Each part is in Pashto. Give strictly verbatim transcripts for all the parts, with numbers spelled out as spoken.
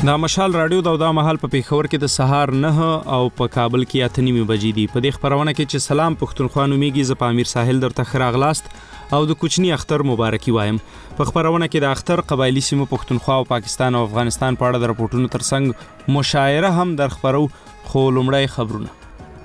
دا مشال رادیو دا دا مهال په پیښور کې د سهار نه او په کابل کې اته نیمې بجې دي. په دې خبرونه کې چې سلام پښتونخوا نومیږي، زه په امیر ساحل درته ښه راغلاست او د کوچني اختر مبارکي وایم. په خبرونه کې د اختر قبایلی سیمو پښتونخوا او پاکستان او افغانستان په اړه د راپورټونو ترڅنګ مشاعره هم در خبرو، خو لومړی خبرونه.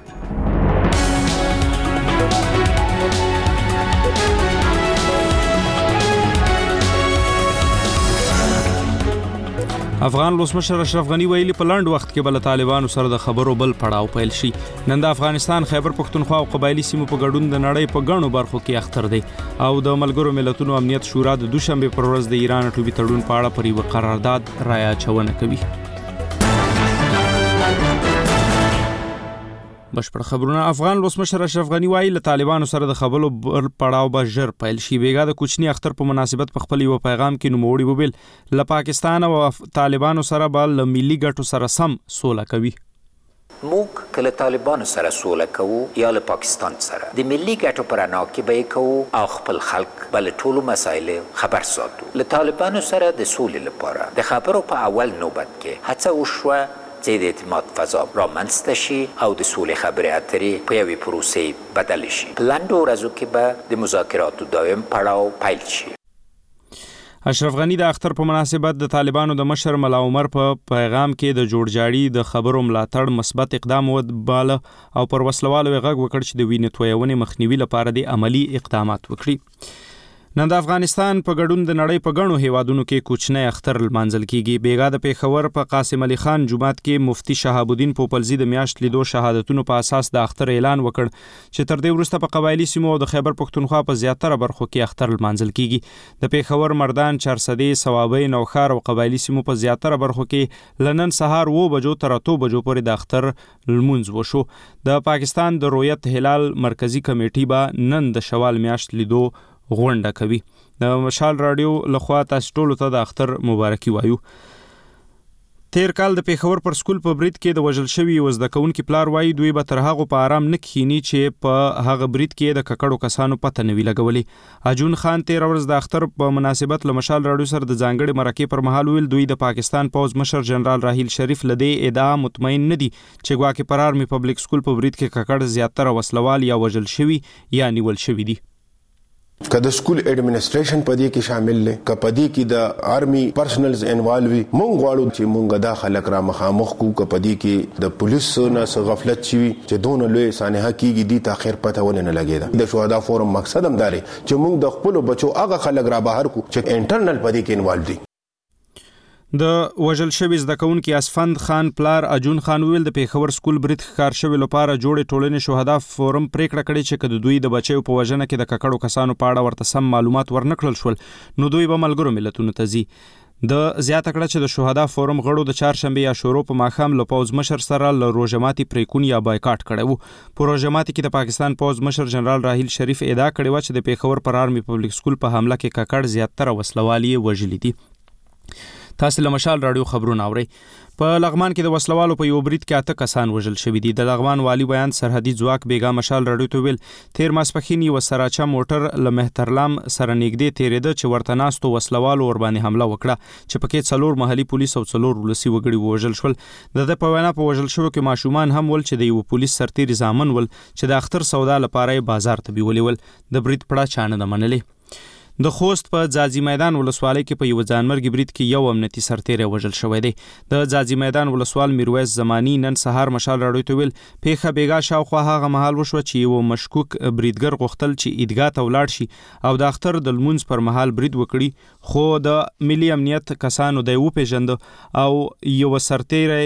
افغان ولسمشر اشرف غنی ویلي په لنډ وخت کې بل طالبانو سره د خبرو بل پړاو پیل شي. نن د افغانستان خیبر پښتونخوا او قبایلی سیمو په ګډون د نړۍ په ګڼو برخو کې اختر دی او د ملګرو ملتونو امنیت شورا د دوشنبه پر ورځ د ایران اټومي تړون په اړه پر یو قرارداد رایه اچونه کوي. بشپړ خبرونه. افغان ولسمشر اشرف غنی وایي له طالبانو سره د خبرو بل پړاو به ژر پیل شي. بیګا د کوچني اختر په مناسبت په خپل یو پیغام کې نوموړي وویل له پاکستان او طالبانو سره به له ملي ګټو سره سم سوله کوي. موږ کله طالبانو سره سوله کوو یا له پاکستان سره د ملي ګټو پر انا کې به کوو او خپل خلک بل ټولو مسایل خبر ساتو. له طالبانو سره د سولې لپاره د خبرو په اول نوبت کې هڅه وشوه چې د اعتماد فضا رامنځته شي او د سولې خبرې اترې په یوې پروسې بدل شي. په لنډو ورځو کې به د مذاکراتو دویم پړاو پیل شي. اشرف غنی د اختر په مناسبت د طالبانو د مشر ملا عمر په پیغام کې د جوړجاړي د خبرو ملاتړ مثبت اقدام وباله او پر وسلوالو غږ وکړ چې د وینې تویونې مخنیوي لپاره د عملی اقدامات وکړي. نن د افغانستان په ګډون د نړۍ په ګڼو هیوادونو کې کوچنی اختر لمانځل کیږي. بیګا د پیښور په قاسم علي خان جومات کې مفتی شهاب الدین پوپلزي د میاشت لیدو شهادتونو په اساس د اختر اعلان وکړ چې تر دې وروسته په قبایلی سیمو او د خیبر پښتونخوا په زیاتره برخو کې اختر لمانځل کیږي. د پیښور، مردان، چارسدي، صوابۍ، نوښار او قبایلی سیمو په زیاتره برخو کې لنن سهار و بجو تر اتو بجو پورې د اختر لمونځ وشو. د پاکستان د رویت هلال مرکزی کمیټې به نن د شوال میاشت لیدو غونډه کوي. د مشال رادیو لخوا تاسو ټولو ته د اختر مبارکي وایو. تیر کال د پیښور پر سکول په برید کې د وژل شوي یو زده کوونکي پلار وایي دوی به تر هغه په آرام نه کښیني چې په هغه برید کې د ککړو کسانو پته نه وي لګولې. اجون خان تیر ورځ د اختر په مناسبت له مشال رادیو سره د ځانګړي مرکې پر مهال ویل دوی د پاکستان پوز مشر جنرال راحیل شریف لدې ادعا مطمئن نه دي چې ګواکې پر آرمي پبلک سکول په برید کې ککړ زیاتره وسلوال یا وژل شوي یا نیول شوي دي. که د سکول ایڈمنسټریشن پدې کې شامل لې که پدې کې د آرمي پرسنلز انوالو وي. مونږ غواړو چې مونږ دا خلک را مخامخ کو که پدې کې د پولیس نه څه غفلت شي چې دون لوی سانحه کېږي دي تاخير پته ونه نه لګیدا. د شهدا فورم مقصد هم داري چې مونږ د خپل بچو هغه خلک را بهر کو چې انټرنل پدې کې انوالو دي. د وژل شوي زده کوونکي اسفند خان پلار اجون خان ویل د پیښور سکول برید ښکار شوي لپاره جوړې ټولنې شهدا فورم پریکړه کړې چې که د دوی د بچیو په وژنه کې د ککړو کسانو په اړه ورته سم معلومات ورنکړل شول نو دوی به ملګرو ملتونو ته ځي. د زیاته کړه چې د شهدا فورم غړو د چهارشنبه یا شورو په ماښام له پوز مشر سره له روژماتي پریکون یا بایکاټ کړی وو. په روژماتي کې د پاکستان پوز مشر جنرال راحیل شریف ادعا کړې وه چې د پیښور پر آرمي پبلک سکول په حمله کې ککړ زیاتره وسلوال یې وژلي دي. تاسو له مشال رادیو خبرونه اورئ. په لغمان کې د وسلوالو په یو برید کې اته کسان وژل شوي دي. د لغمان والی بیان سرحدي ځواک بیګا مشال رادیو ته ویل تیر ماسپښین یو سراچا موټر له مهترلام سره نږدې تیرېده چې ورته ناستو وسلوالو ور باندې حمله وکړه چې پکې څلور محلي پولیس او څلور ولسي وګړي وژل شول. د ده په وینا په وژل شوو کې ماشومان هم ول چې د یو پولیس سرتیري زامن ول چې د اختر سودا لپاره بازار ته بیولې ول. د برید پړه چا نه ده منلې. د خوست په ځاځي میدان ولسوالۍ کې په یو ځانمرګي برید کې یو امنیتي سرتیری وژل شوی دی. د ځاځي میدان ولسوال میرویس زمانی نن سهار مشال راډیو ته ویل پیښه بیګا شاوخوا هغه مهال وشوه چې یو مشکوک بریدګر غوښتل چې عیدګاه ته ولاړ شي او د اختر د لمونځ پر مهال برید وکړي، خو د ملي امنیت کسانو دی وپېژنده او یو سرتیری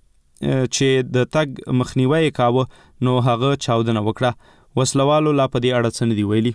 چې د تګ مخنیوی کاوه نو هغه چاودنه وکړه. وسلوالو لا په دې اړه څه نه دي ویلي.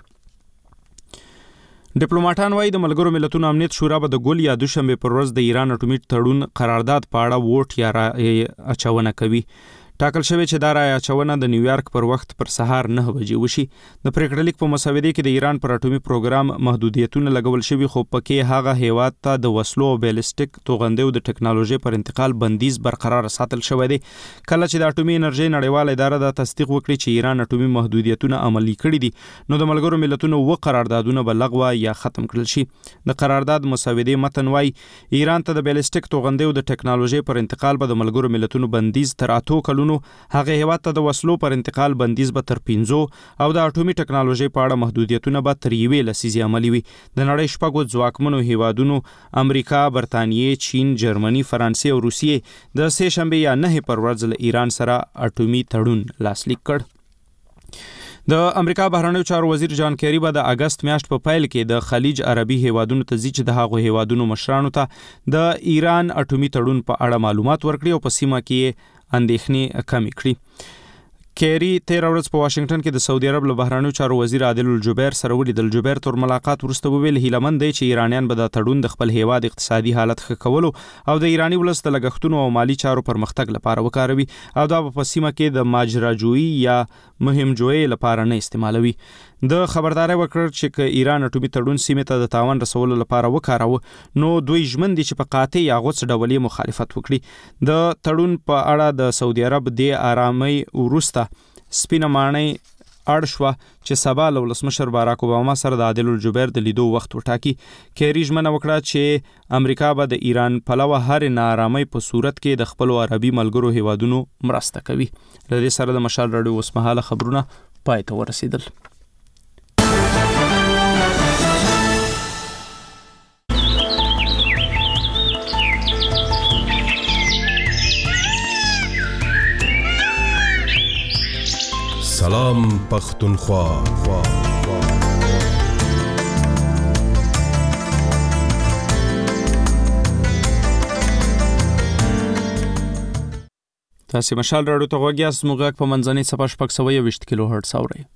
ډیپلوماټان وایي د ملګرو ملتونو امنیت شورا به د ګل یا دوشنبه پر ورځ د ایران اټومي تړون قرارداد په اړه ووټ یا اچونه کوي. ټاکل شوی چې دا رایه اچونه د نیویارک پر وخت پر سهار نه بجې وشي. د پریکړه لیک په مسوده کې د ایران پر اټومي پروګرام محدودیتونه لګول شوي، خو پکې هغه هیواد ته د وسلو او بیلستیک توغندیو د ټکنالوژي پر انتقال بندیز برقرار ساتل شوی دی. کله چې د اټومي انرژي نړیواله اداره دا تصدیق وکړي چې ایران اټومي محدودیتونه عملي کړي دي، نو د ملګرو ملتونو و قراردادونه به لغوه یا ختم کړل شي. د قرارداد مسوده متن وايي ایران ته د بیلستیک توغندیو د ټکنالوژي پر انتقال به د ملګرو ملتونو بندیز تر اتو کلونو، هغه هیواد ته د وسلو پر انتقال بندیز به تر پنځو او د اټومي ټکنالوژي په اړه محدودیتونه به تر یوې لسیزې عملي وي. د نړۍ شپږو ځواکمنو هیوادونو امریکا، برتانیې، چین، جرمني، فرانسې او روسیې د سه شنبه یا نه پر ورځ له ایران سره اټومي تړون لاسلیک کړ. د امریکا بهرنیو چارو وزیر جان کیری به د اگست میاشت په پیل کې د خلیج عربي هیوادونو ته ځي چې د هغو هیوادونو مشرانو ته د ایران اټومي تړون په اړه معلومات ورکړي او په سیمه کې اندېښنې کمې کړي. کیری تیر ورځ په واشنگټن کې د سعودي عرب له بهرنیو چارو وزیر عادل الجبیر سره ولیدل. جبیر تر ملاقات وروسته وویل هیلهمند دی چې ایرانیان به د تړون د خپل هیواد اقتصادي حالت ښه کولو او د ایرانی ولس د لګښتونو او مالی چارو پرمختګ لپاره وکاروي او دا په سیمه کې د ماجراجویي یا مهم جوړي لپاره نه استعمالوي. د خبرداري وکړ چې ک ایران اټومي تړون سیمه ته د تاوان رسولو لپاره وکاروه نو دوی ژمن دي چې په قاطع یا غوڅ ډول مخالفت وکړي. د تړون په اړه د سعودي عرب د آرامي ورسته سپینه مانی اړ شوه چې سبا له ولسمشر باراک اوباما سره د عادل الجبیر د لیدو وخت وټاکي. کیری ژمنه وکړه چې امریکا به د ایران پلوه هر ناارامۍ په صورت کې د خپل عربي ملګرو هیوادونو مرسته کوي. له دې سره د مشال رادیو اوسمهاله خبرونه پای ته ورسیدل. سلام پختونخوا. تاسو مشال راډیو ته غوږ یاست. موږ په منځنۍ صفحه شپږ سوه یوویشت کیلو هرتز اورئ.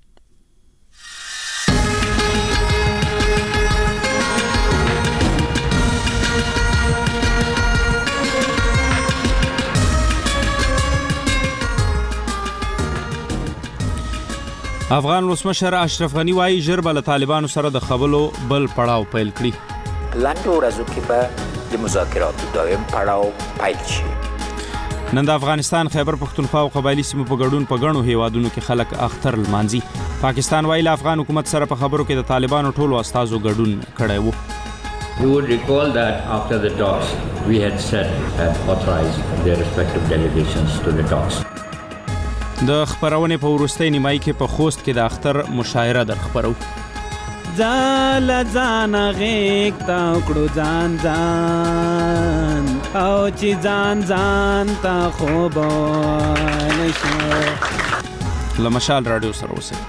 افغان ولسمشر اشرف غنی وايي ژر به له طالبانو سره د خبرو بل پړاو پیل کړي. لاندو ورځو کې به د مذاکراتو دویم پړاو پیل شي. نن د افغانستان خیبر پختونخوا او قبایلی سیمو په ګډون په ګڼو هیوادونو کې خلک اختر لمانځي. پاکستان وايي له افغان حکومت سره په خبرو کې د طالبانو ټولو استازو ګډون کړی وو. You would recall that after the talks, we had said and authorized their respective delegations to the talks. د خبرونه په ورستۍ نیمای کې په خوست کې د اختر مشاعره در خبرو. ځال ځان غیک تا کړو ځان ځان او چې ځان ځان تا خوب نشو. لمشال رادیو سره اوسئ.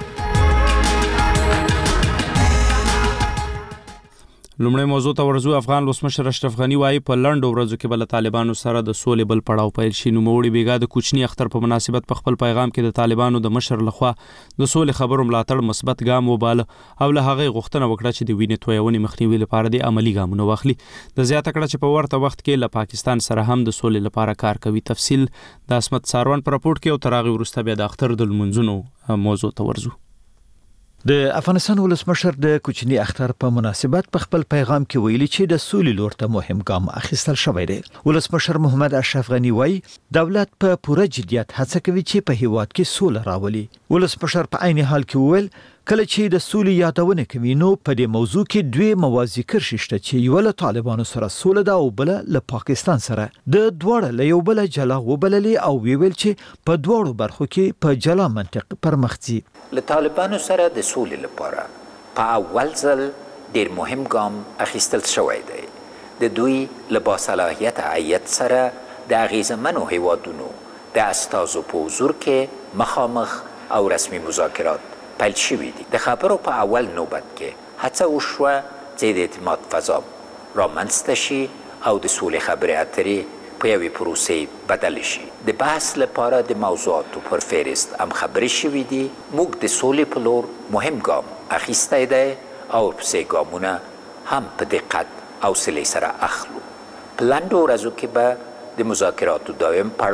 لومړی موضوع ته ورځو. افغان ولسمشر اشرف غنی وايي په لنډو ورځو کې بل طالبانو سره د سولې بل پړاو پیل شي. نوموړي بیګا د کوچني اختر په مناسبت په خپل پیغام کې د طالبانو د مشر لخوا د سولې خبرو ملاتړ مثبت ګام وباله او له هغه غوښتنه وکړه چې د وینې تویونې مخنیوي لپاره د عملی ګامونه واخلي. د زیاته کړه چې په ورته وخت کې له پاکستان سره هم د سولې لپاره کار کوي. تفصیل د اسمت ساروان په راپورټ کې او تر هغه وروسته بیا د اختر د لمونځونو موضوع ته ورځو. د افغانستان ولسمشر د کوچني اختر په مناسبت په خپل پیغام کې ویلي چې د سولې لور ته مهم ګام اخیستل شوی دی. ولسمشر محمد اشرف غنی وايي دولت په پوره جدیت هڅه کوي چې په هیواد کې سوله راولي. ولسمشر په عین حال کې وویل کله چې د سولې یادونه کوي نو په دې موضوع کې دوی موازی کرښې شته چې یو له طالبانو سره سوله ده او بل له پاکستان سره. د دواړه له یو بل جلا وبللې او ویل چې په دواړو برخو کې په جلا منطق پرمخ ځي. له طالبانو سره د سولې لپاره په اول ځل ډیر مهم ګام اخیستل شوی دی. د دوی له باصلاحیت هیئت سره د اغیزمنو هیوادونو د استازو په حضور کې مخامخ او رسمي مذاکرات پیل شوی دي. د خبرو په اول نوبت کې هڅه وشوه چې د اعتماد فضا رامنځته شي او د سولې خبرې اترې په یوې پروسې بدل شي. د بحث لپاره د موضوعاتو پر فهرست هم خبرې شوي دي. موږ د سولې په لور مهم ګام اخیستی دی او ورپسې ګامونه هم په دقت او حوصلې سره اخلو. په لنډو ورځو کې به د مذاکراتو دویم پړاو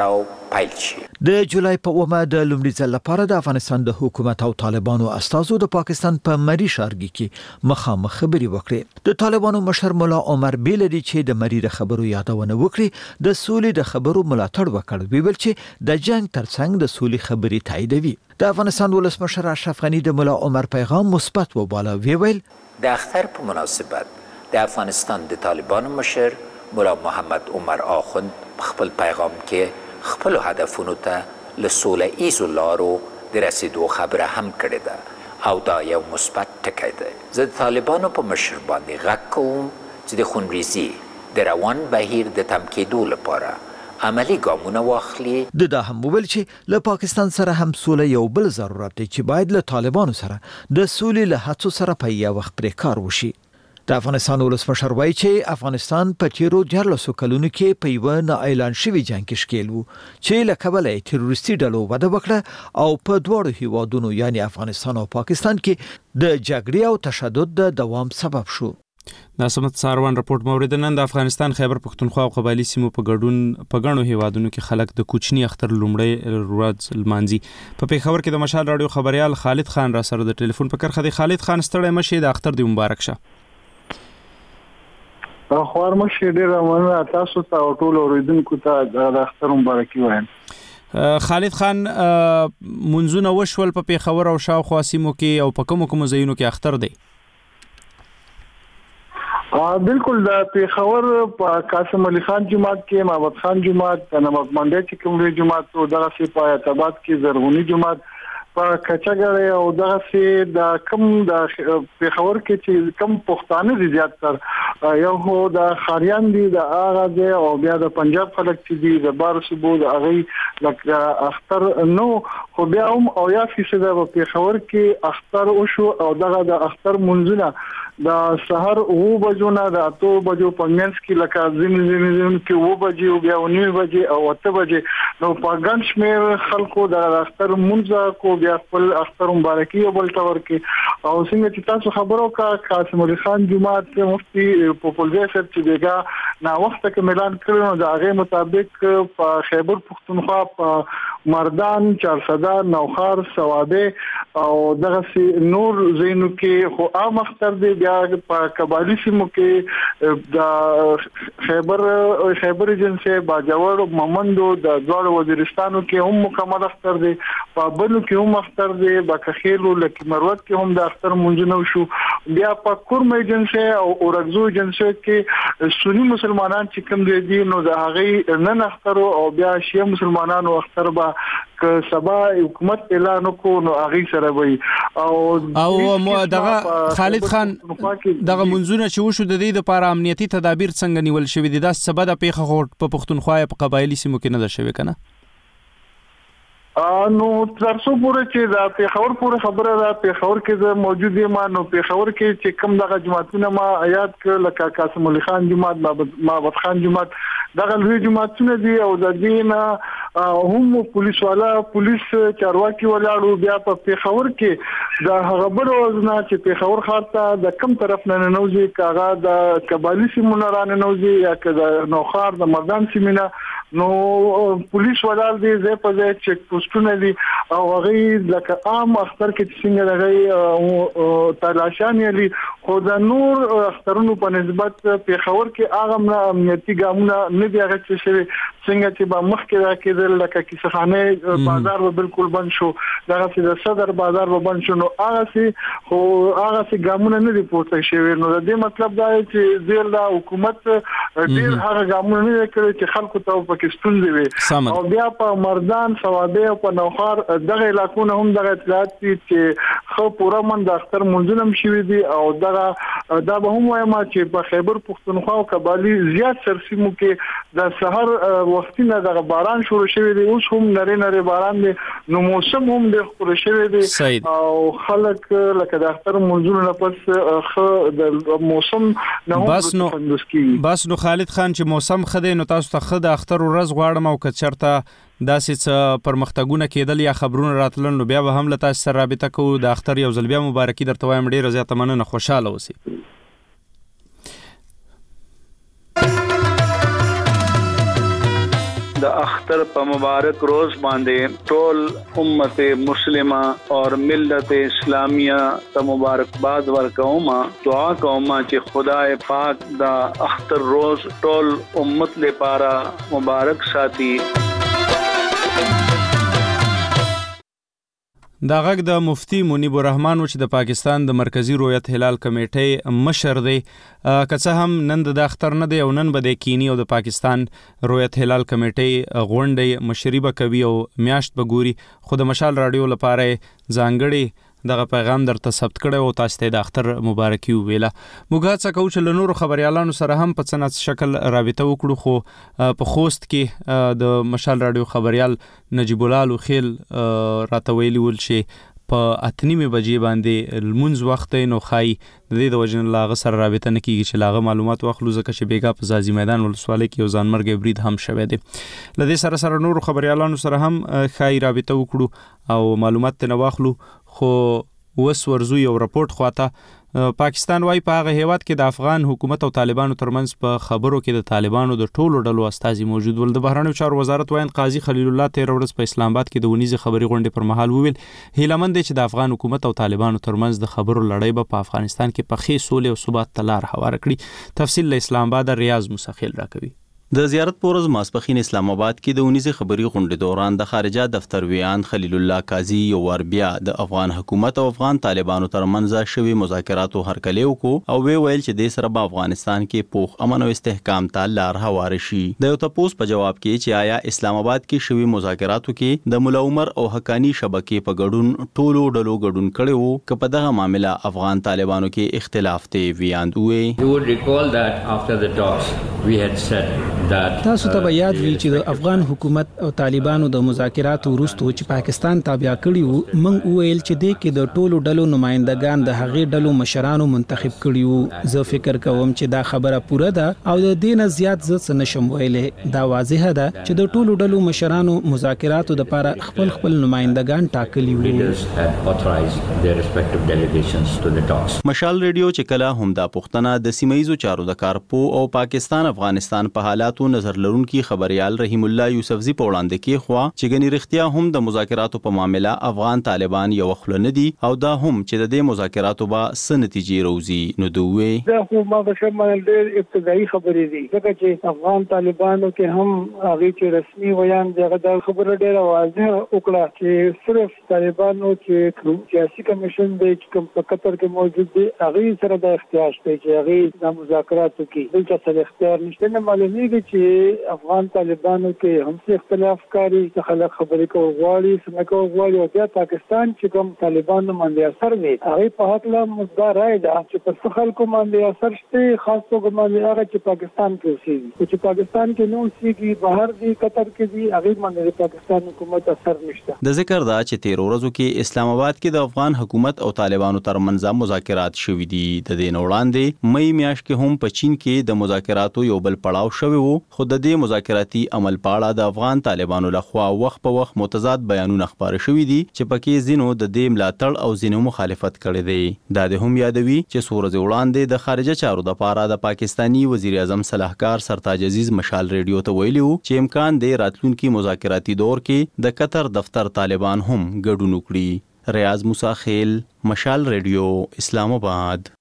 پیل شي. د جولای په اومه د لومړي ځل لپاره د افغانستان د حکومت او طالبانو استازو د پاکستان په مری شارګي کې مخامخ خبري وکړي. د طالبانو مشر مولا عمر بیلدي چې د مری د خبرو یادونه وکړي د سولې د خبرو ملاتړ وکړ، ویل چې د جنگ ترڅنګ د سولې خبري تاییدوي. د افغانستان ولسمشر اشرف غنی د مولا عمر پیغام مثبت وباله، ویل د اختر په مناسبت د افغانستان د طالبانو مشر مولا محمد عمر آخوند په خپل پیغام کې خپل هدفونو ته له سوله ایزو لارو د رسیدو خبره هم کړې ده او دا یو مثبت ټکی دی. زه د طالبانو په مشر باندې غږ کوم چې د خونریزي د روان بهیر د تم کېدو لپاره عملی ګامونه واخلي. د دا هم ویل چې له پاکستان سره هم سوله یو بل ضرورت دی چې باید له طالبانو سره د سولې له هڅو سره په یو وخت پرې کار وشي. د افغانستان ولسمشر وایي چې افغانستان په تیرو دیارلسو کلونو کې په یو نه اعلان شوی جنگ کې ښکیل وو چې له کبله تروریستي ډلو وده وکړه او په دواړو هیوادونو یعنی افغانستان او پاکستان کې د جګړې او تشدد د دوام سبب شو. ناسمت ساروان رپورت مورد نن د افغانستان خیبر پختونخوا او قبایلی سیمو په ګډون په غنو هیوادونو کې خلک د کوچنی اختر لومړی ورځ لمانځي. په پیښور کې د مشال رادیو خبريال خالد خان را سره د ټلیفون په کرخه دی. خالد خان ستړی مشه د اختر دی مبارک شه. خوار مشه ډیر مننه تاسو ته او ټول اوریدونکو ته د اختر مبارکي وایم. خالد خان منځونه وشول په پیښور او شاوخوا سیمو کې او په کوم کوم ځایونو کې اختر دی؟ بالکل د پیښور په قاسم علي خان جماعت کې محمد خان جماعت د نمک منډه کې کوم جماعت او دغه سی په اتباد کې زرغونی جماعت په کچاګړې او دغه سی د کم د پیښور کې چې کم پښتانه دي زیات تر یو هو د خاریان دي د اغاز او بیا د پنجاب خلک چې دي د بار صوبو د اغي لکه اختر نو خو بیا هم او یا فیصد په پیښور کې اختر او شو او دغه د اختر منځونه د سحر او بجو نه د اتو بجو په منځ کې لکه ځین ځین ځین کې او بجو بیا او نیو بجې او اته بجې نو په ګڼ شمېر خلکو د اختر منځ کو بیا خپل اختر مبارکي او بل تور کې او څنګه چې تاسو خبرو کا قاسم علي خان جماعت مفتي پوپولزر چې دغه نا وخت کې اعلان کړو د هغه مطابق په خیبر پختونخوا په مردان چارسده نوخار سواده او دغه نور زینو کې خو عام اختر دی بیا په قبایلی سیمو کې د خیبر خیبر جنسه باجوړ مومندو د دوړ وزیرستانو کې هم مکمل اختر دی په بلو کې هم اختر دی بکخیلو لکه مروت کې هم د اختر مونږ شو بیا په کورمه جنسه او اورګزو جنسه کې سنی مسلمانان چې کوم دي نو د هغه نن اختر او بیا شیعه مسلمانانو اختر با که سبا حکومت اعلان وکړو نو هغه سره وي او او دغه خالد خان دغه منځونه چې وشو د دې لپاره امنیتي تدابیر څنګه نیول شوې دي دا سبب د پیښه خو په پښتونخوا په قبایلی سیمو کې نه ده شوې کنه نو ترڅو پورې چې دا پیښور پورې خبره ده پیښور کې د موجودې ما نو پیښور کې چې کوم دغه جماعتونه ما آیات ک لکه قاسم علي خان جماعت محمد خان جماعت دغه لوی جماعتونه دي او د دې نه هم پولیس والا پولیس چارواکي ولاړو بیا په پیښور کې د هغه بل وزنا چې پیښور ښار ته د کم طرف نه نوځي کاغه د قبایلی سیمو نه رانه نوځي یا که د نوخار د مردان سیمه نو پولیس ولال دي زه په ځای چک پوسټونه دي او هغه لکه عام اختر کې څنګه راغی تلاشان یلی خو د نور اخترونو په نسبت پیښور کې هغه امنیتي ګامونه نه دی هغه چې څنګه چې با مخ کې راکېدل لکه کیسخانه بازار به بالکل بند شو دغه چې د صدر بازار به بند شو نو هغه سي خو هغه سي ګامونه نه دی پورته شوی نو د دې مطلب دا چې زیر د حکومت ډیر هغه ګامونه نه کړی چې خلکو ته پاکستان دی او بیا په مردان سواده او په نوخار دغه علاقونه هم دغه اطلاعات دي چې خو پورا من د اختر منځنم شوی دي او دغه دا به هم وایم چې په خیبر پختونخوا او قبایلی زیات سرسیمو کې د سحر وختینه د باران شروع شوی دی اوس هم نری نری باران دی نو موسم هم د خور شوی دی او خلک لکه د اختر منځونه پس خ د موسم نه بس نو بس نو خالد خان چې موسم خدای نو تاسو ته خد اختر ورځ غواړم او که چرته داسې څه پرمختګونه کېدل یا خبرونه راتلل نو بیا به هم له تاسو سره رابطه کوو د اختر یو ځل بیا مبارکي درته وایم ډیره زیاته مننه خوشاله اوسئ د اختر په مبارک روز باندې ټول امت مسلمه اور ملت اسلامیه ته مبارکباد ورکوم. دعا کوم چې خدای پاک د اختر روز ټول امت لپاره مبارک ساتي. دا غږ د مفتی منیب الرحمن چې د پاکستان د مرکزی رویت هلال کمیټې مشر دی. که څه هم نن د اختر نه دی او نن به د کینی او د پاکستان رویت هلال کمیټې غونډې مشري به کوي او میاشت به ګوري، خو د مشال رادیو لپاره ځانګړي دغه پیغام درته ثبت کړی او تاسو ته د اختر مبارکي وویله. موږ هڅه کوو چې له نورو خبريالانو سره هم په څه نه شکل رابطه وکړو، خو په خوست کې د مشال رادیو خبريال نجیب الله لوخیل راته ویلي ول چې په اتنیمه بجې باندې المنز وخت نو خای د دې د وجن لاغه سره رابطه نه کیږي چې لاغه معلومات واخلو، ځکه چې بیګا په زازي میدان ولسوالۍ کې یو ځانمرګ برید هم شوه دی. لدې سره سره نورو خبريالانو سره هم خای رابطه وکړو او معلومات ته واخلو. خو وس ورزو یو راپورټ خواته پاکستان وايي په هغه هیواد کې د افغان حکومت او طالبانو ترمنځ په خبرو کې د طالبانو د ټولو ډلو استازي موجود ول. د بهرنیو چارو وزارت وایي قاضي خلیل الله تیر ورځ په اسلام آباد کې د ونیزه خبري غونډې پر مهال وویل هیلمن دي چې د افغان حکومت او طالبانو ترمنځ د خبرو لړۍ به په افغانستان کې په خې سولې او ثبات ته لار هواره کړي. تفصیل له اسلام آباد ریاض مسخیل راکوي. د زیارت پورز ماسپخین اسلام آباد کې د ونیزه خبري غونډې دوران د خارجه دفتر ویان خلیل الله قاضي یو ور بیا د افغان حکومت او افغان طالبانو ترمنځ شوي مذاکراتو هرکلی وکړو او وی ویل چې د سره په افغانستان کې پوخ امن او استحکام ته لار هواره شي. د یو تپوس په جواب کې چې آیا اسلام آباد کې شوي مذاکراتو کې د مولا عمر او حقانی شبکې په ګډون ټولو ډلو ګډون کړي وو که په دغه معاملې افغان طالبانو کې اختلاف دی. ویان دوی You would recall that after the talks we had said تاسو ته به یاد وي چې د افغان حکومت او طالبانو د مذاکراتو وروسته چې پاکستان تابع کړي وو، موږ ویل چې د کې د ټولو ډلو نمائندگان د هغې ډلو مشرانو منتخب کړي وو. زه فکر کوم چې دا خبره پوره ده او د دې نه زیات زه څه نشم ویلې. دا واضحه ده چې د ټولو ډلو مشرانو مذاکراتو لپاره خپل خپل نمائندگان ټاکلي وو. مشال ریډیو چې کله هم دا پښتنه د سیمایزو چارو د کارپو او پاکستان افغانستان په حالاتو نظر لرونکي خبريال رحیم الله یوسفزی په وړاندې کې خوا چې غنی رښتیا هم د مذاکراتو په معاملې افغان طالبان یو خل نه دي او دا هم چې د دې مذاکراتو به څه نتیجې روزي. نو دوی دا خو ما به شمال ډېر ابتدایي خبرې دي، ځکه چې افغان طالبانو کې هم هغه چې رسمي ویان دغه د خبره ډېر واضح وکړه چې صرف طالبانو چې سیاسي کمیشن دی چې کوم په قطر کې موجود دی هغه سره د اختیار شته چې هغه د مذاکراتو کې بل څه اختیار نشته. نه معلومیږي چې افغان طالبانو کې هم څه اختلاف کاری چې خلک خبرې کوي غواړي څنګه کوي غواړي او بیا پاکستان چې کوم طالبانو باندې اثر وي هغه په حق لا مصدر راځي چې په څه خلکو باندې اثر شته، خاص توګه باندې هغه چې پاکستان کې اوسېږي چې پاکستان کې نو اوسېږي بهر دی قطر کې دی هغه باندې پاکستان حکومت اثر نشته. د ذکر دا چې تیر ورځو کې اسلام آباد کې د افغان حکومت او طالبانو ترمنځ مذاکرات شوي دي. د دې وړاندې مې میاشت کې هم په چین کې د مذاکراتو یو بل پړاو شوی وو، خو د دې مذاکراتي عمل په اړه د افغان طالبانو لخوا وخت په وخت متضاد بیانونه خبرې شوې دي چې پکې ځینو د دې ملاتړ او ځینو مخالفت کړی دی. دا د هم یادوي چې څو ورځې وړاندې د خارجه چارو د پاره د پاکستانی وزیر اعظم صلاحکار سرتاج عزیز مشال ریډیو ته ویلي وو چې امکان دی راتلونکي مذاکراتي دور کې د قطر دفتر طالبان هم ګډون وکړي. ریاض موسی خیل، مشال ریډیو، اسلام آباد.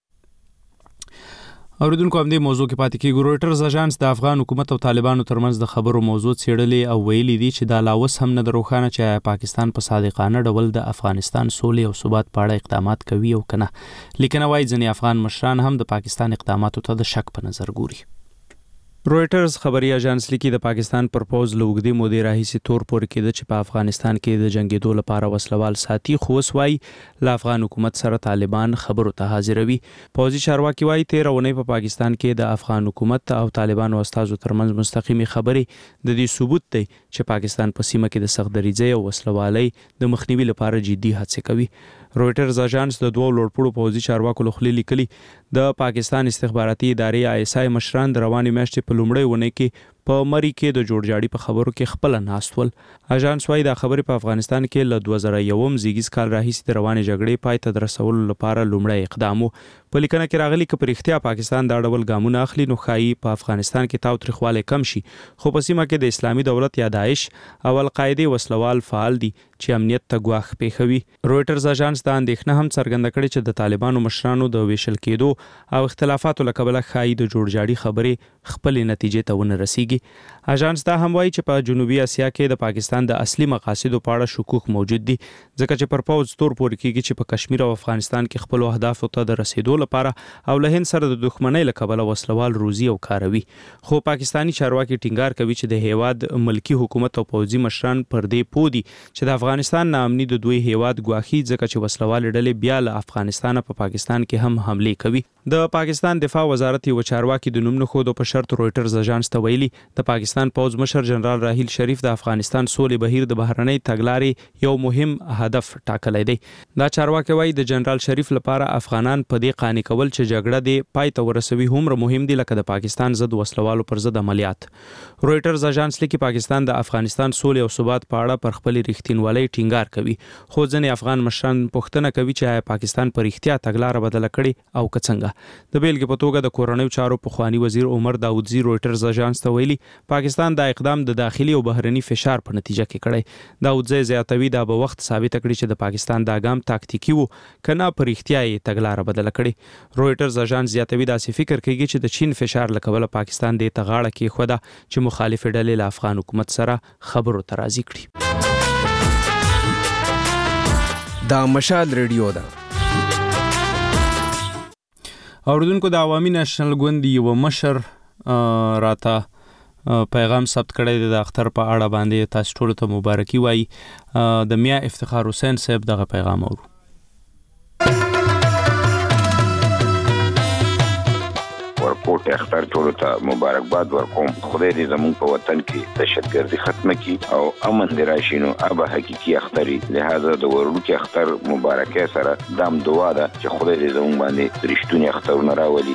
اوریدونکو هم دې موضوع کې پاتې کېږو. رویټرز اژانس د افغان حکومت او طالبانو ترمنځ د خبرو موضوع څېړلې او ویلي دي چې دا لا اوس هم نه روښانه چې پاکستان په صادقانه ډول د افغانستان سولې او ثبات په اړه اقدامات کوي او کنه. لیکنه وايي ځینې افغان مشران هم د پاکستان اقداماتو ته د شک په نظر ګوري. رویټرز خبري اژانس لیکي د پاکستان پر پوز لوګدي مودې راهیسي تور پورې کېده چې په افغانستان کې د جنگیدو لپاره وسلوال ساتي، خو وسوي ل افغان حکومت سره طالبان خبرو ته حاضروي. پوزي چارواکي وايي تیر اونۍ په پاکستان کې د افغان حکومت او طالبانو استازو ترمنځ مستقيمي خبرې د دې ثبوت دی چې پاکستان په سیمه کې د سختدریځۍ او وسلوالۍ د مخنیوي لپاره جدي هڅې کوي. رویټرز اژانس د دوه لوړپوړو پوزي چارواکو لخوا لیکلي د پاکستان استخباراتي ادارې آی اس آی مشران د رواني میاشتې په لومړۍ ونه کې په مری کې د جوړجاړي په خبرو کې خپل ناستول. اژانس وايي دا خبرې په افغانستان کې له دوه زره یو زیږیز کال راهیسې د رواني جګړې پای ته رسولو لپاره لومړی اقدام وو. په لیکنه کې راغلي چې په اړتیا پاکستان دا ډول ګامونه اخلي نو خایي په افغانستان کې تاوتریخواله کم شي خو په سیمه کې د اسلامي دولت یا داعش او القاعده وسلوال فعال دي چې امنیت ته ګواښ پیښوي. رويټرز اژانس دا اندېښنه هم څرګنده کړې چې د طالبانو مشرانو د ویشل کېدو او اختلافاتو له کبله خایي د جوړجاړي خبرې خپل نتیجې ته ونه رسیږي. اژانس دا هم وایي چې په جنوبي اسیا کې د پاکستان د اصلي مقاصدو په اړه شکوک موجود دي ځکه چې پر پوز تور پورې کېږي چې په کشمیر او افغانستان کې خپل اهدافو ته د رسیدو لپاره او له هند سره د دښمنۍ له کبله وسلوال روزي او کاروي. خو پاکستانی چارواکي ټینګار کوي چې د هیواد ملکی حکومت او پوځي مشران پر دې پودي چې د افغانستان ناامني د دوی هیواد ګواخي ځکه چې وسلوال ډلې بیا له افغانستان په پاکستان کې هم حمله کوي. د پاکستان دفاع وزارت یو چارواکي د نوم نه خود په شرط رويټرز اژانس ته ویلي د پاکستان پوز مشر جنرال راحیل شریف د افغانستان سولې بهیر د بهرنۍ تګلارې یو مهم هدف ټاکلی دی. دا چارواکي وایي د جنرال شریف لپاره افغانان په دې قانع کول چې جګړه دی پای ته ورسوي هم مهم دي لکه د پاکستان ضد وسلوالو پر ضد عملیات. رويټرز اژانس لیکي پاکستان د افغانستان سولې او ثبات په اړه پر خپل رښتینولۍ ټینګار کوي خو ځینې افغان مشران پوښتنه کوي چې آیا پاکستان پر اړتیا تګلارې بدله کړي او که څنګه. د بیلګې په توګه د کورنیو چارو پخوانی وزیر عمر داودزی رويټرز اژانس ته ویلي پاکستان دا اقدام د داخلي او بهرني فشار په نتیجه کې کړی. داودزی زیاتوي دا به وخت ثابت کړي چې د پاکستان دا ګام تاکتیکی وو کنه پر اړتیا یې تګلارې بدله کړي. رويټرز اژانس زیاتوي داسې فکر کوي چې د چین فشار له کبله پاکستان د تغاړه کې خوده چې مخالف ډلې له افغان حکومت سره خبرو ته راضي کړي. دا مشال ریډیو ده. اوردونکو د عوامي نېشنل ګوند یو مشر راته پیغام ثبت کړی د اختر په اړه باندې تاسو ټول ته مبارکي وایي. د میا افتخار حسین صاحب دغه پیغام اورو. ورکوټ اختر ټولو ته مبارکباد ورکوم. خدای دې زموږ په وطن کې دهشتګردي ختمه کړي او امن دې راشي نو ابا حقيقي اختري لہذا د ورکوټ اختر مبارکه سره دام دعا ده چې خدای دې زموږ باندې رښتونی اخترونه راولي.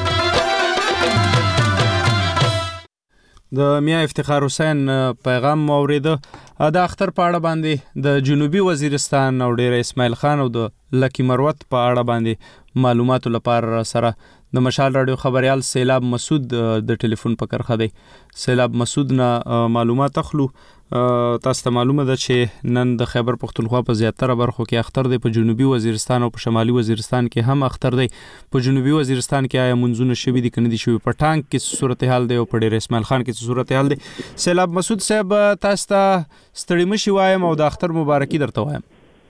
د میا افتخار حسین پیغام اوریده. د اختر په اړه باندې د جنوبي وزیرستان او ډیر اسماعیل خان او د لکی مروت په اړه باندې معلوماتو لپاره سره د مشال رادیو خبريال سیلاب مسعود د ټلیفون په کرخه دی. سیلاب مسعود نه معلومات اخلو. تاسو ته معلومه ده چې نن د خیبر پختونخوا په زیاتره برخو کې اختر دی. په جنوبي وزیرستان او په شمالي وزیرستان کې هم اختر دی. په جنوبي وزیرستان کې آیا منځونه شوي دي کنه دي شوي. په ټانک کې صورتحال دی او په ډیر اسماعیل خان کې صورتحال دی. سیلاب مسعود صاحب تاسو ته ستړي مشي وایم او د اختر مبارکي درته وایم.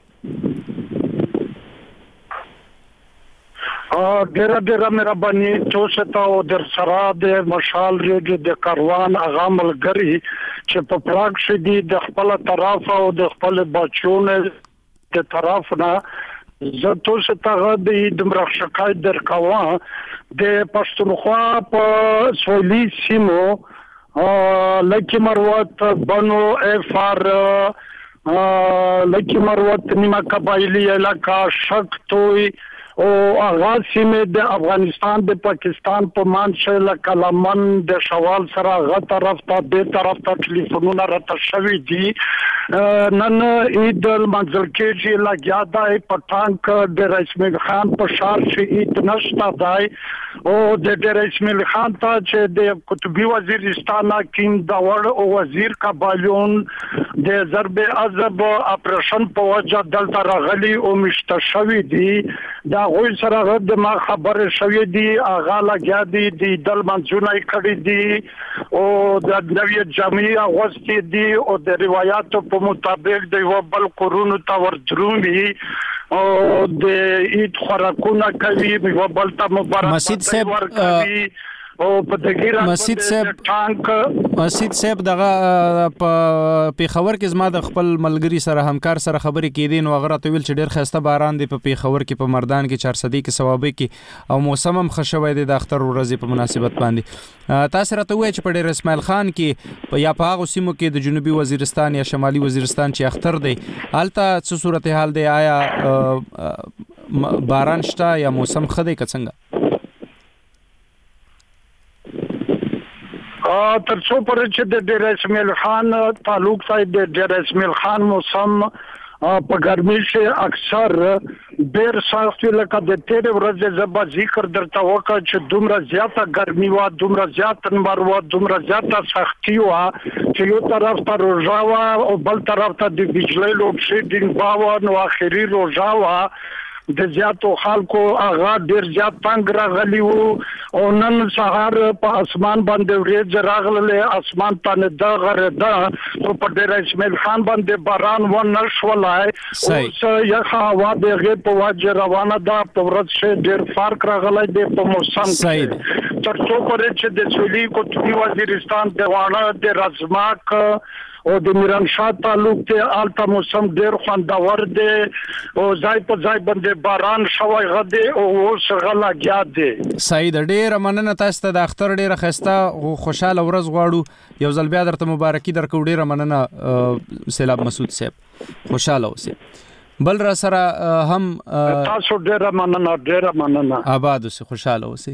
ډیره ډیره مهرباني چوستا او در سره د مشال ریډیو د کاروان اغا ملګری چې په پراګ شدي د خپل طرف او د خپل بچونه د طرف نه زه چوستا غوډي د مرخصکای در کاوه د پښتونخوا په سولي سیمو لکه مروت بنو افار لکه مروت نیمه قبایلی علاقہ شکتوي او اغاز سیمه د افغانستان د پاکستان په مانشه لکه لمن د شوال سره غ طرف ته د طرف ته ټلیفونونه راته شوي دي. نن عید المنزل کې چې لګیا دی په ټانک د رسمي خان په شار چې عید نشته دی او د رسمي خان ته چې د قطبي وزیرستان کیم داور او وزیر کابلیون د ضرب عذاب اپریشن په وجه دلته راغلي او مشته شوي دي. دا غوی سره د ما خبره شوې دي اغا لګیا دي د دل منځونه کړي دي او د نوې جامعي اغوستي دي او د روایتو په مطابق د یو بل قرون ته ورځرومي او د عید خوراکونه کوي یو بل ته مبارک مسجد صاحب او په دغه مسجد صاحب ټانک مسجد صاحب دغه په پیښور کې زما د خپل ملګری سره همکار سره خبرې کېدې نو هغه راته ویل چې ډېر ښایسته باران دی په پیښور کې په مردان کې چار صدې کې ثوابه کې او موسم هم ښه شوی دی د اختر ورځې په مناسبت باندې. تاسو راته وایئ چې په ډېر اسماعیل خان کې یا په هغه سیمو کې د جنوبي وزیرستان یا شمالي وزیرستان چې اختر دی هلته څه صورتحال دی؟ آیا باران شته یا موسم ښه دی که څنګه؟ تر څو پورې چې د ډیر اسماعیل خان تعلق سره د ډیر اسماعیل خان موسم په ګرمي کې اکثر ډېر سخت لکه د تیرې ورځې زبا ذکر درته وکړ چې دومره زیاته ګرمي و دومره زیاته نمبر و دومره زیاته سختي و چې یو طرف ته روژه و او بل طرف ته د بجلی لوډ شیډینګ و نو اخري روژه و د زیاتو خلکو هغه ډیر زیات تنگ راغلی وو او نن سهار په اسمان باندې ورېځ راغله اسمان ته د غره ده او په ډیر اسماعیل خان باندې باران و نشولای او یخ هوا دغه په وجه روانه ده په ورځ ډیر فرق راغلی دی په موسم کې تر څو پرې چې د سولي کوټي وزیرستان د وانه د رزماک او د میرانشاه تعلق ته آلته موسم ډیر خوندور دی او ځای په ځای باندې باران شوی غدي او اوس غلاګیا دی. سعید ډیر مننه تاسو ته د اختر ډیره خسته او خوشاله ورځ غواړو یو ځل بیا درته مبارکي درکو ډیره مننه سیلاب مسعود صاحب خوشاله اوسئ. بل را سره هم تاسو ډیره مننه ډیره مننه آباد اوسئ خوشاله اوسئ.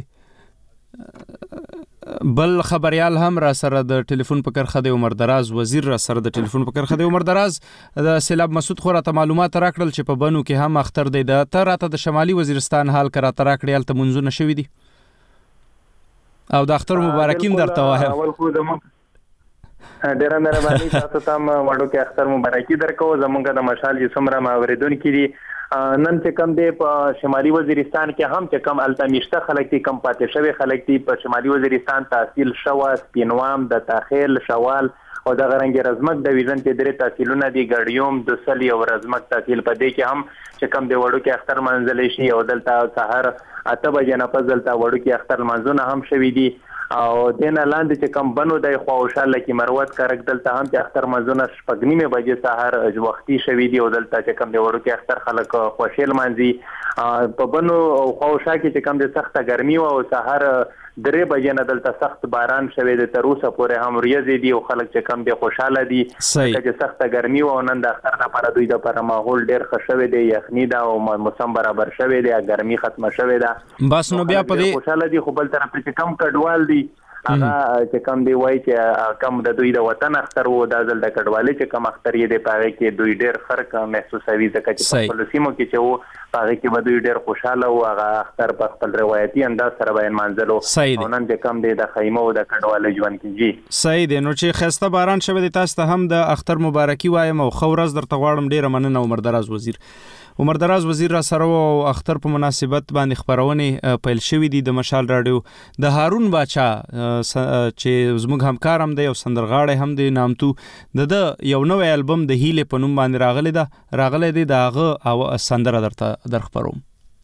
بل خبريال هم را سره د ټلیفون په کرخه د عمر دراز وزیر را سره د ټلیفون په کرخه د عمر دراز د سیلاب مسعود خو راته معلومات راکړل چې په بنو کې هم اختر دی د تر راته د شمالي وزیرستان حال کرا تر راکړل ته منځونه شوې دي او د اختر مبارکیم درته وایم. اول خو زموږ ډیره مهرباني تاسو ته وړو کې اختر مبارکي درکو زموږ د مشال جسمره ماوریدونکو دي نن چې کم دی په شمالي وزیرستان کې هم چې کم التمیشته خلک دي کم پاتې شوی خلک دي په شمالي وزیرستان تحصیل شوا سپینوام د تاخیل شوال او د غرنګ رزمک د ویژن کې درې تحصیلونه دي ګړیوم د سلی او رزمک تحصیل په دې کې هم چې کم دی وړو کې اختر منځلې شي او دلته سحر اته بجې نه پس دلته وړو کې اختر منځونه هم شوي دي او دینه لاندې چې کم بنو د خوشاله کې مروت کارک دلته هم چې اختر منځونه شپږ نیمه بجې سحر وختي شوي دي او دلته چې کم دی وړو کې اختر خلک خوشیل مانځي په بنو او خوشا کې چې کم دی سخته ګرمي او سحر درې بجې نه دلته سخت باران شوی دی تر اوسه پورې هم ریاضي دي او خلک چې کم دی خوشاله دي چې سخته ګرمي او نن د اختر لپاره دوی د لپاره ماحول ډیر ښه شوی دی یخني دا او موسم برابر شوی دی ګرمي ختمه شوی ده بس نو بیا په دې خوشاله دي خو بل طرف چې کم کډوال دي هغه چې کم دی وای چې کم د دوی د وطن اختر وو د ځل د کډوالي چې کم اختر یې دی پاره کې دوی ډیر فرق محسوسوي ځکه چې په لسیمو کې چې وو پاره کې به دوی ډیر خوشاله او هغه اختر په خپل روایتي انداز سره بیان منځلو او نن چې کم دی د خیمه او د کډوالي ژوند کې جی صحیح دی. نو چې خسته باران شوه د تاسو ته هم د اختر مبارکي وایم او خو ورځ درته غواړم ډیره مننه عمر دراز وزیر. عمر دراز وزیر را سره او اختر په مناسبت باندې خبرونه پیل شوې دي د مشال رادیو د هارون باچا چې زموږ همکار هم دی او سندرغاړی هم دی نامتو د یو نوې البم د هیله په نوم باندې راغلی دا راغلی دی داغه او سندره درته در خبروم.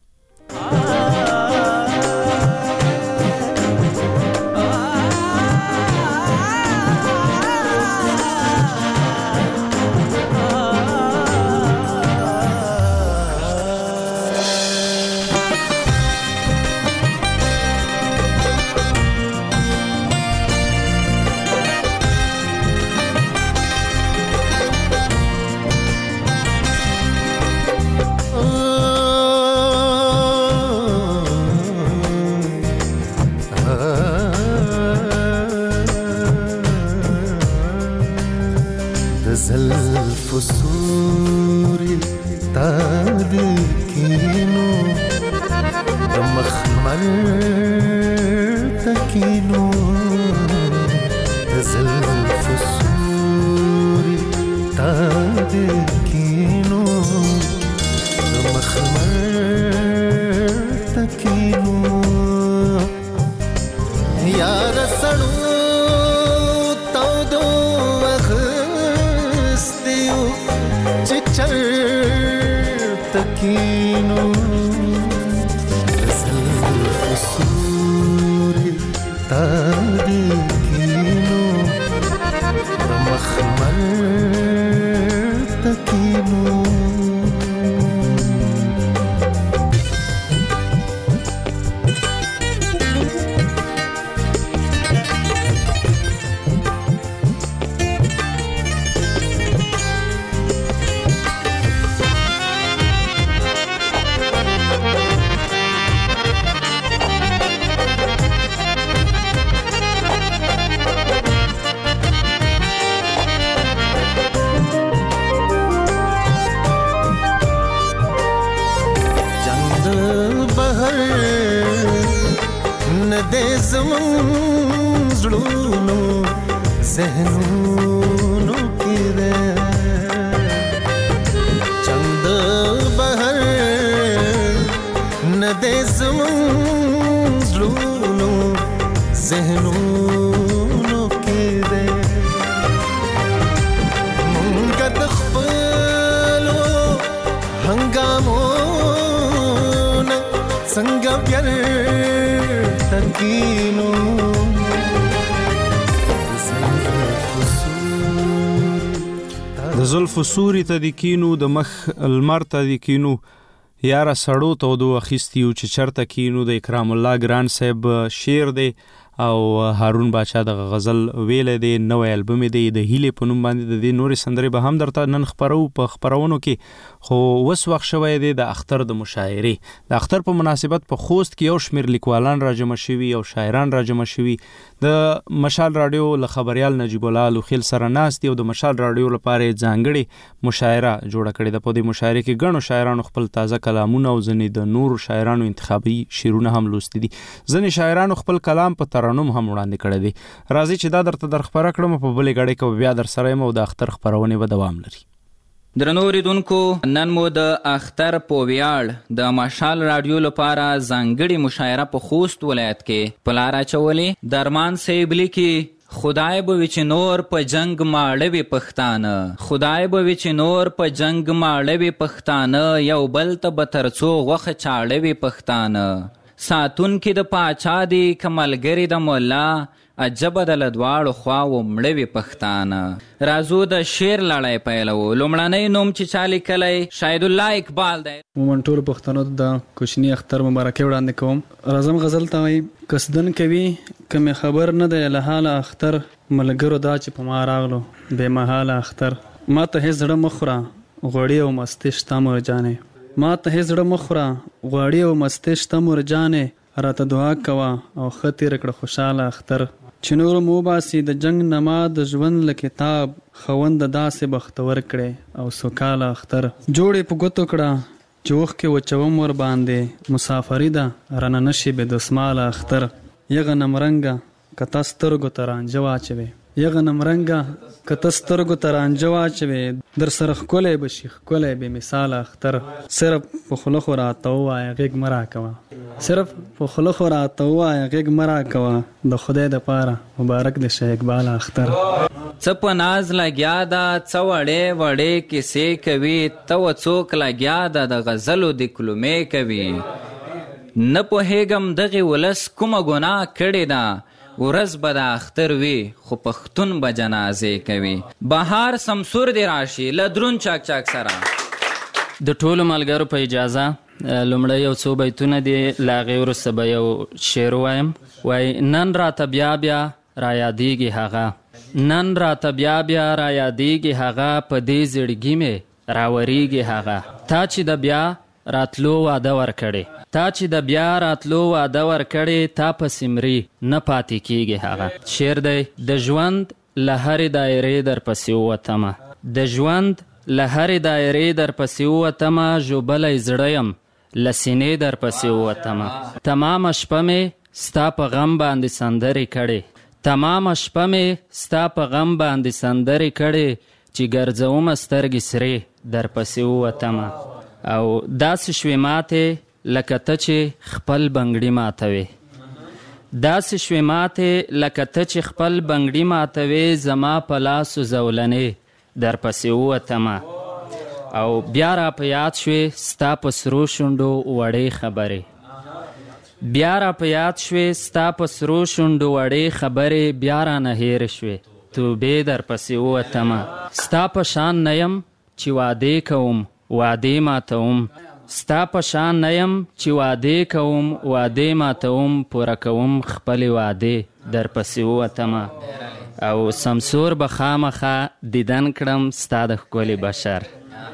فسوري تادكينو دمخمر تكينو زل فسوري تادكينو دمخمر تكينو يا رسلو تودو تكينو زل فسوري تادكينو رمخمر تكينو بهر ندې زمون زړونو ذهنونو کې ده چند بهر ندې زمون زړونو ذهنونو کې ده مونږ د خپلو هنګامونه څنګه پیار تکینو د زلف سوري ته د کینو د مخ المر ته د کینو یاره سړو ته دو اخیستیو چې چرته کینو د اکرام الله ګران صاحب شعر دی او هارون باچا د غزل ویل دی نوې البوم دی د هیله په نوم باندې د دې نورې سندرې به هم درته نن خبرو په خبرونو کې خو وس وخت شوی دی د اختر د مشاعرې د اختر په مناسبت په خوست کې یو شمیر لیکوالان راجمع شوي او شاعران راجمع شوي د مشال رادیو له خبريال نجیب الله لوخیل سره ناست دی او د مشال رادیو لپاره ځانګړي مشاعره جوړه کړې ده په دې مشاعره کې ګڼو شاعرانو خپل تازه کلامونه او ځنې د نورو شاعرانو انتخابي شعرونه هم لوستي دي ځنې شاعرانو خپل کلام په ترانوم هم وړاندې کړی دی راځي چې دا درته در خبره کړم په بلې غړې کې بیا در سره یم او د اختر خبرونه به دوام لري درنو اوریدونکو نن مو د اختر په ویاړ د مشال رادیو لپاره ځانګړې مشاعره په خوست ولایت کې په لار اچولې درمان صاحب لیکي خدای به وي چې نور په جنگ ماړه وي پښتانه خدای به وي چې نور په جنگ ماړه وي پښتانه یو بل ته به تر څو غوښه چاړه وي پښتانه ساتون کې د پاچا دی کملګری د مولا عجبه د لدواړو خواو مړه وي پښتانه رازو د شعر لړۍ پیلو لومړنی نوم چې چا لیکلی شاهد الله اقبال دی عموما ټولو پښتنو ته د کوچني اختر مبارکي وړاندې کوم راځم غزل ته وایي قصدن کوي که مې خبر نه دی له حاله اختر ملګرو دا چې په ما راغلو بې محاله اختر ما ته هېڅ زړه مه خوره غوړي او مستې شته مرجانې ما ته هېڅ زړه مه خوره غوړي او مستې شته مرجانې راته دعا کوه او ښه تېره کړه خوشحاله اختر چې نور مو باسي د جنگ نما د ژوند له کتاب خوند داسې بختور کړي او سوکاله اختر جوړې په ګوتو کړه چې اوښکې وچوم ور باندې مسافري ده رانه نشي بې دسماله اختر یغه نمرنګه که تا سترګو ته رانجه واچوې یغه نمرنګه که ته سترګو ته رانجه واچوې در سره ښکلی به شي ښکلی بې مثاله اختر صرف په خوله خو راته ووایه غېږ مه راکوه صرف په خوله خو راته ووایه غېږ مه راکوه د خدای دپاره مبارک د شه اقباله اختر څه په ناز لګیا ده څه وړې وړې کیسې کوي ته و څوک لګیا ده د غزلو د کلمې کوي نه پوهېږم دغې ولس کومه ګناه کړې ده ورځ به د اختر وي خو پښتون به جنازې کوي بهار سمسور دی راشي له درون چاک چاک سره د ټولو ملګرو په اجازه لومړی یو څو بیتونه دي له هغې وروسته به یو شعر ووایم وایي نن راته بیا بیا رایادیږي هغه نن راته بیا بیا رایادیږي هغه په دې زړګي مې راوریږي هغه تا چې د بیا راتلو واده ورکړې تا چې د بیا راتلو واده ورکړې تا په سمري نه پاتې کیږي هغه شعر دی د ژوند له هرې دایرې درپسې ووتمه د ژوند له هرې دایرې درپسې ووتمه ژوبلی زړه یم له سینې درپسې ووتمه تمامه شپه مې ستا په غم باندې سندرې کړې تمامه شپه مې ستا په غم باندې سندرې کړې چې ګرځومه سترګې سرې درپسې ووتمه او داسې شوې ماتې لکه ته چې خپل بنګړي ماتوې داسې شوې ماتې لکه ته چې خپل بنګړي ماتوې زما په لاسو زولنې درپسې ووتمه او بیا را په یاد شوې ستا په سرو شونډو وړې خبرې بیا را په یاد شوې ستا په سرو شونډو وړې خبرې بیا رانه هېرې شوې توبې درپسې ووتمه ستا په شان نه یم چې وعدې کوم وعدې ماتوم ستا په شان نه یم چې وعدې کوم وعدې ماتوم پوره کوم خپلې وعدې درپسې ووتمه او سمسور به خامخا دیدن کړم ستا د ښکلي بشر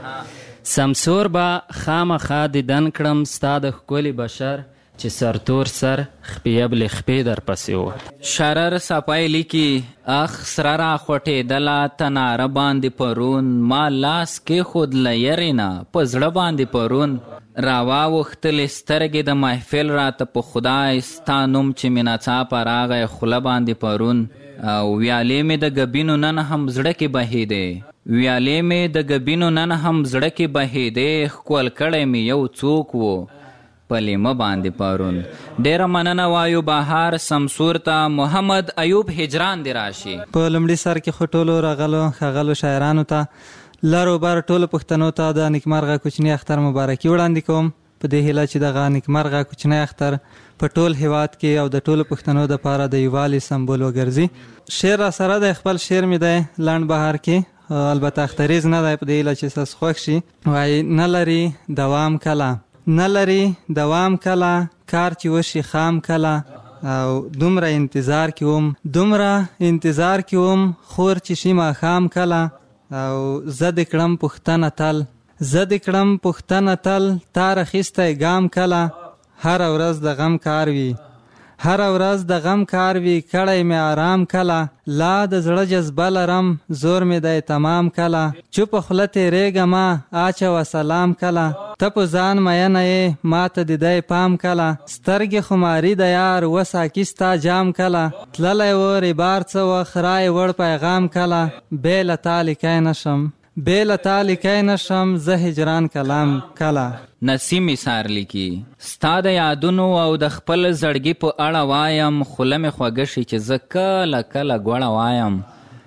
سمسور به خامخا دیدن کړم ستا د ښکلي بشر چې سرتور سر خپیه بلې خپې درپسې ووت شرر صفای لیکي اخ سره را خوټېدله تناره باندې پرون ما لاس کېښود له یرې نه په زړه باندې پرون راواوښتلې سترګې د محفل راته په خدای ستا نوم چې مې ناڅاپه راغی خوله باندې پرون او ویالې مې د ګبینو نن هم زړه کې بهېدې ویالې مې د ګبینو نن هم زړه کې بهېدې ښکول کړی مې یو څوک و په لیمه باندې پرون. ډېره مننه وایو بهار سمسور ته. محمد ایوب هجران دې راشي. په لومړي سر کې خو ټولو راغلو ښاغلو شاعرانو ته لر و بر ټولو پښتنو ته د نیکمرغه کوچني اختر مبارکي وړاندې کوم په دې هیله چې دغه نیکمرغه کوچنی اختر په ټول هیواد کې او د ټولو پښتنو دپاره د یووالي سمبول وګرځي. شعر را سره دی، خپل شعر مې دی لنډ بهار کې، البته اختریز نه دی، په دې هیله چې ستاسو خوښ شي. وایي نه لري دوام کله، نه لري دوام کله، کار چې وشي خام کله، او دومره انتظار کې وم دومره انتظار کې وم خور چې شي ماښام کله، او زه دې کړم پوښتنه تل زه دې کړم پوښتنه تل تا راخیستی ګام کله، هره ورځ د غم کار وي هره ورځ د غم کار وي کړی مې آرام کله، لا د زړه جذبه لرم زور مې دی تمام کله، چوپه خوله تېرېږمه اچوه سلام کله، ته په ځان مینه یې ما ته د دی پام کله، سترګې خماري د یار وساکي ستا جام کله، تللی و ریبار څه وخت رای وړ پیغام کله، بې له تا لیکی نشم بې له تا لیکی نشم زه هجران کلام کله. نسیم ایثار لیکي ستا د یادونو او د خپل زړګي په اړه وایم، خوله مې خوږه شي چې زه کله کله ګوړه وایم.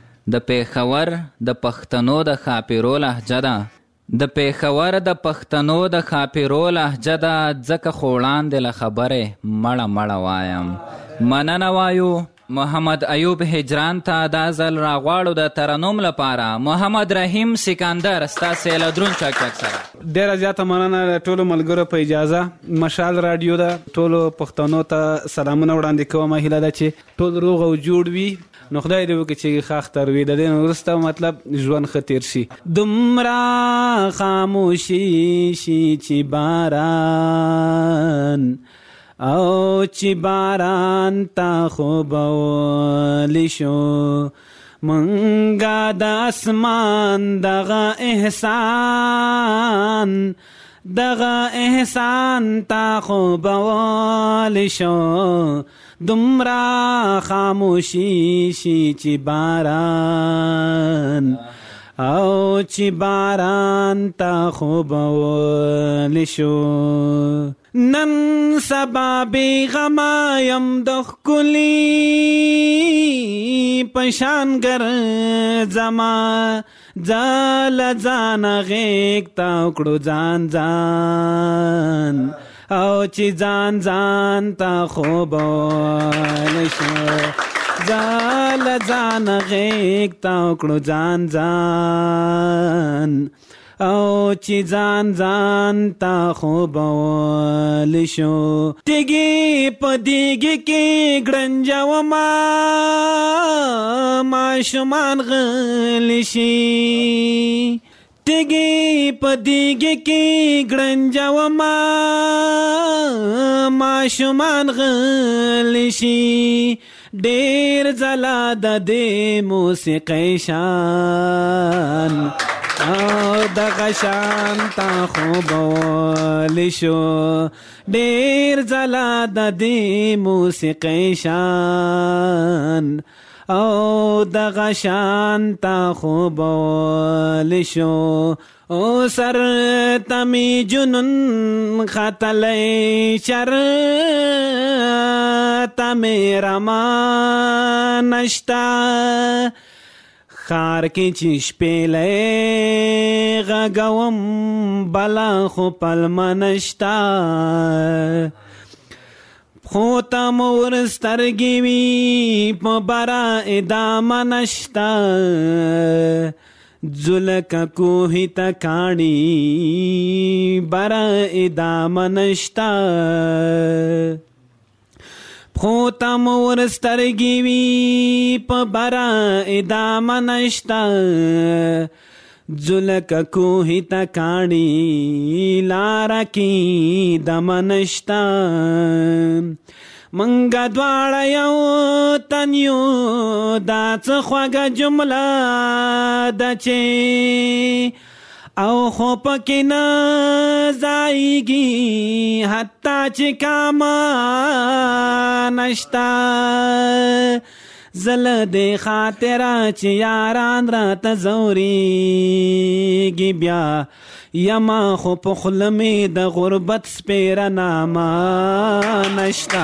د پېښور د پښتنو د ښاپیرو لهجه ده د پېښور د پښتنو د ښاپیرو لهجه ده ځکه خو وړاندې له خبرې مړه مړه وایم. مننه وایو محمد ایوب هجران ته. دا ځل راغواړو د ترنم لپاره محمد رحیم سکندر ستاسې له دروند چاکچاک سره. ډېره زیاته مننه د ټولو ملګرو په اجازه. مشال راډیو ده ټولو پښتنو ته سلامونه وړاندې کوم. هیله ده چې ټول روغ او جوړ وي، نو خدای دې وکړي چې ښه اختر وي، د دې نه وروسته مطلب ژوند ښه تېر شي. دومره خاموشي شي چې باران او چې باران تا خوبولی شو، منګه د اسمان دغه احسان دغه احسان تا خوبولی شو، دومره خاموشي شي چې باران او چې باران تا خوبولی شو. نن سبا بی غما یم د ښکلي پشان ګرځما، ځه له ځانه غېږ ته وکړو ځان ځان، او چې ځان ځان ته خوبولی شو، ځه له ځانه غېږ ته وکړو ځان ځان، او چې ځان ځان ته خوبولی شو. تیږې په دیګې کې ګړنجومه ماشومان غلی شي، تیږې په دیګې کې ګړنجومه ماشومان غلی شي، ډېر ځله د دې موسیقۍ شان او دغه شان تا خوبولی شو، ډېر ځله د دې موسیقۍ شان او دغه شان تا خوبولی شو. او سر تمی جنون ختلی شر تمی رمانشتا، خار کې چې شپېلې غږوم بلا خو پلمه نشته، خو ته مو ورسترګې وي په بره ادامه نشته، ځلکه کوهي ته کاڼي بره ادامه نشته، خو ته مو ورسترګې وي په بره ادامه نشته، ځلکه کوهي ته کاڼي لاره کې دمه نشته، منګه دواړه یو تن یو دا څه خوږه جمله ده چې او خو پکې نه ځایږي حتی چې کاما نشتا زل دې خاطره چې یاران راته زورېږي بیا یما خو په خوله مې د غربت سپېره نامه نشتا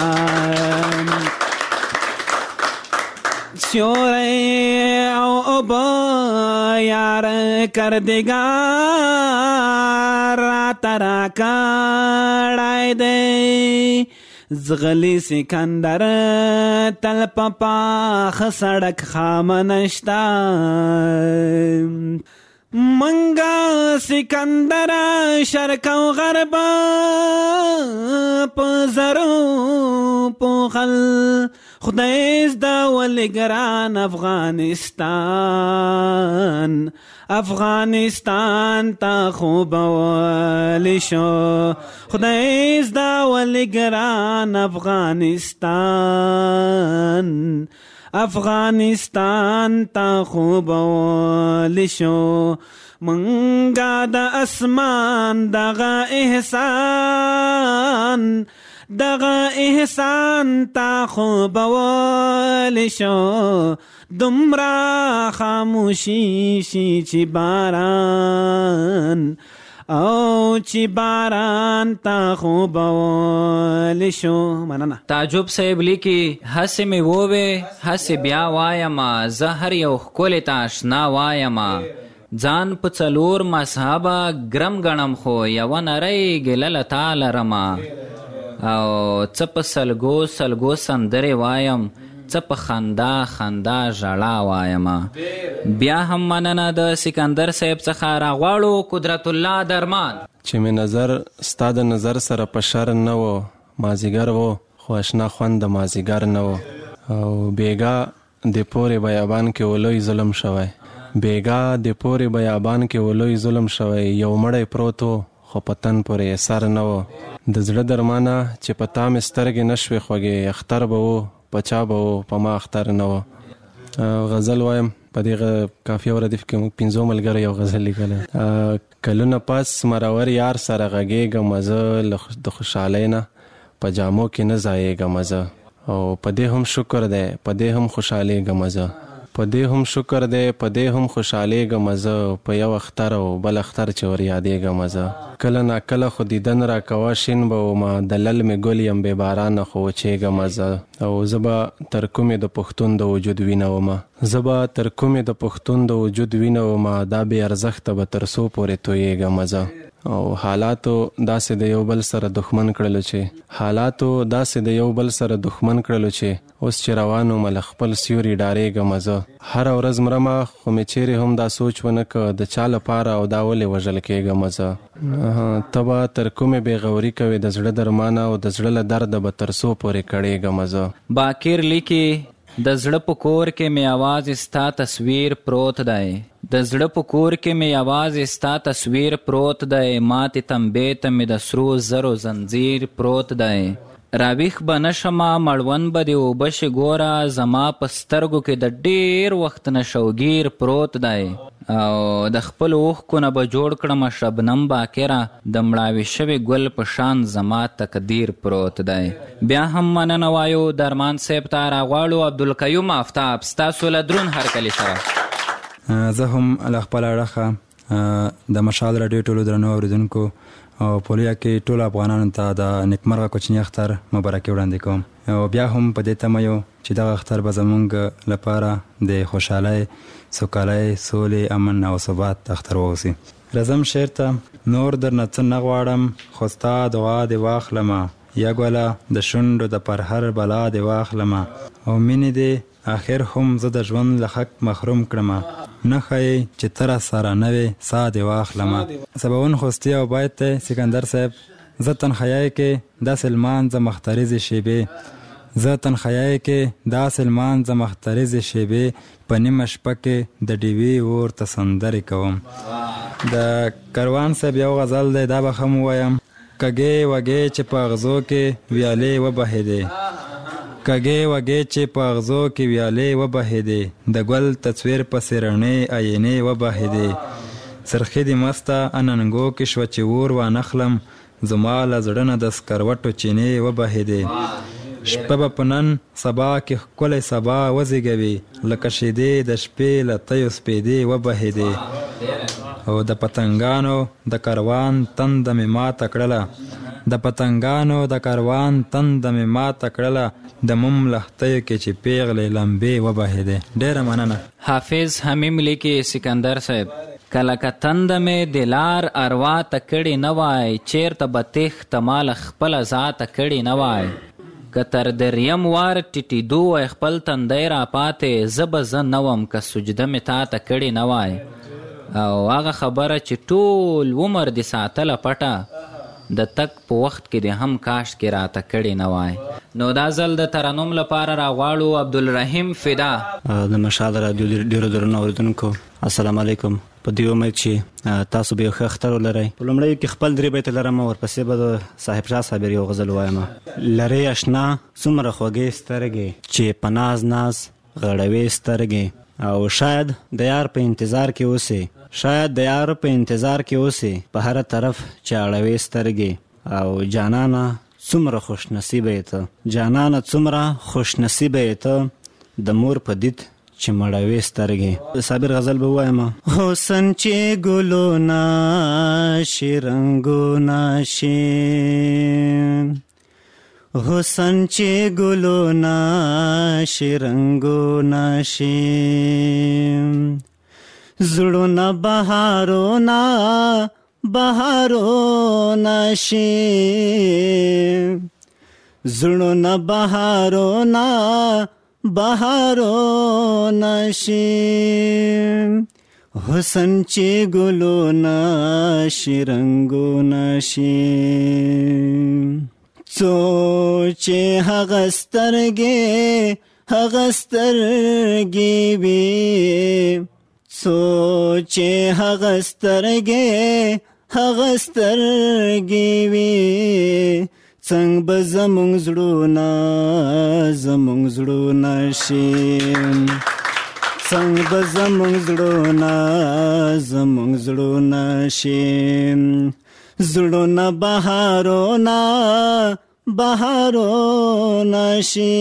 سیوری او اوبه یار کردگار راته راکړی دی زغلی سکندر تل په پاخه سړک خامه نشتا منګه سکندر شرق او غرب په زرو پوخل خدای زده ولې ګران افغانستان افغانستان تا خوب ولی شو خدای زده ولې ګران افغانستان افغانستان تا خوب ولی شو منګه د اسمان دغه احسان دغه احسان تا خوب ولی شو دمرا خاموشی شي چې باران او چې باران تا خوب ولی شو. مننه. تعجب صاحب لیکي هسې مې ووې هسې بیا وایما زه هر یو ښکلې ته اشنا وایما ځان په څلور مذهبه ګرم ګڼم خو یوه نری ګیله له تا لرمه او څه په سلګو سلګو سندرې وایم څه په خندا خندا ژړا وایمه. بیا هم مننه د سکندر صاحب څخه راغواړو قدرت الله درمان چې مې نظر ستا د نظر سره په شر نه و مازیګر و خو اشنا خوند د مازیګر نه و او بیګا د پورې بیابان کې ولوی ظلم شوی بیګا د پورې بیابان کې ولوی ظلم شوی یو مړی پروت و خو پتن پورې سر نه و د زړه درمانه چې په تا مې سترګې نه شوې خوږې اختر به و په چا به و په ما اختر نه و. غزل وایم په دغه کافیه او ردیف کې موږ پنځو ملګرو یو غزل لیکلی کلونه پس مرور یار سره غږېږم زه د خوشحالۍ نه په جامو کې نه ځایېږم زه او په دې هم شکر دی په دې هم خوشحالېږم زه په دې هم شکر دی په دې هم خوشحالېږم زه په یو اختر او بل اختر چې ور یادېږم زه کله ناکله خو دیدن راکوه شین به ومه د لل مې ګل یم بې بارانه خو وچېږم زه او زه به تر کومې د پښتون د وجود وینه ومه زه به تر کومې د پښتون د وجود وینه ومه دا بې ارزښته به تر څو پورې تویېږم زه او حالاتو داسې د یو بل سره دښمن کړلو چې حالاتو داسې د یو بل سره دښمن کړلو چې اوس چې روانو مله خپل سیوري ډارېږم زه هره ورځ مرمه خو مې چیرې هم دا سوچ ونه که د چا لپاره او دا ولې وژل کېږم زه ته به تر کومې بېغوري کوې د زړه درمانه او د زړه له درده به تر څو پورې کړېږم زه. باکر لیکي د زړه په کور کې مې یوازې ستا تصویر پروت دی د زړه په کور کې مې یوازې ستا تصویر پروت دی ماتې تنبې ته مې د سرو زرو زنځیر پروت دی راویښ به نشمه مړوند به دې اوبه شي ګوره زما په سترګو کې د ډېر وخت نه شوګیر پروت دی او د خپل اوښکو نه به جوړ کړمه شبنم باکره د مړاوي شوي ګل په شان زما تقدیر پروت دی. بیا هم مننه وایو درمان صاحب ته راغواړو عبدالقیوم آفتاب ستاسو له دروند هرکلي سره. زه هم له خپله اړخه د مشال راډیو ټولو درنو اورېدونکو او پولیا کې ټول افغانانو ته د نیکمرغه کوچني اختر مبارکي وړاندې کوم او بیا هم په دې تمه یو چې دغه اختر به زموږ لپاره د خوشحالۍ سوکالۍ سولې امن او ثبات اختر واوسي. راځم شعر ته نور درنه څه نه غواړم خو ستا دعا دې واخلمه یا ګوله د شونډو د پرهر بلا دې واخلمه او مینې دې آخر هم زه د ژوند له حق محروم کړمه نه ښایي چې ته را سره نه وې سا دې واخلمه. سباون خوستی او باید ته سکندر صاحب زه تنخیای کې داسې لمانځه مخترزې شیبې زه تنخیای کې داسې لمانځه مخترزې شیبې په نیمه شپه کې د ډیوې اور ته سندرې کوم. د کروان صاحب یو غزل دی دا به هم ووایم کږې وږې چې په اغزو کې ویالې وبهېدې کږې وږې چې په اغزو کې ویالې وبهېدې د ګل تصویر پسې رڼې آینې وبهېدې سرخې د مسته اننګو کې شوه چې اور وانخلم زما له زړه نه د سکروټو چینې وبهېدې شپه به په نن سبا کې ښکلی سبا وزېږوي لکه شیدې د شپې له تیو سپېدې وبهېدې او د پتنګانو د کاروان تنده مې ماته کړله د پتنګانو د کاروان تنده مې ماته کړله د موم لښتیو کې چې پیغلې لمبې وبهېدې. ډېره مننه. حافظ حمیم لیکي سکندر صاحب کله که تنده مې د لار اروا ته کړې نه وای چیرته به تېښته ماله خپله ذاته کړې نه وای که تر دریم وار ټیټېدو وای خپل تندی راپاتې زه به زه نه وم که سجده مې تا ته کړې نه وای او هغه خبره چې ټول عمر دې ساتله پټه د تک په وخت کې د هم کاش کې راته کړې نه وای. نو دا ځل د ترنم لپاره راغواړو عبدالرحیم فدا. د مشال رادیو ډېرو درنو اورېدونکو السلام علیکم. په دې امید چې تاسو به یو ښه اختر ولرئ. په لومړیو کې خپل درې بیته لرم ورپسې به د صاحب شاه صاحب یو غزل وایم. لرې اشنا څومره خوږې سترګې چې په ناز ناز غړوې سترګې او شاید د یار په انتظار کې اوسې شاید د یار په انتظار کې اوسې په هر طرف چې اړوې سترګې او جانانه څومره خوش نصیبه یې ته جانانه څومره خوش نصیبه یې ته د مور په دید چې مړوې سترګې. صابر غزل به وایم. حسن چې ګلو ناشي رنګو ناشي حسن چې ګلو ناشي رنګو ناشي زړونه بهارونه بهارونه شي زړونه بهارونه بهارونه شي حسن چې ګلو ناشي رنګو ناشي څو چې هغه سترګې هغه سترګې وي څو چې هغه سترګې هغه سترګې وي څنګه به زموږ زړونه زموږ زړونه شي څنګه به زموږ زړونه زموږ زړونه شي زړونه بهارونه بهارونه شي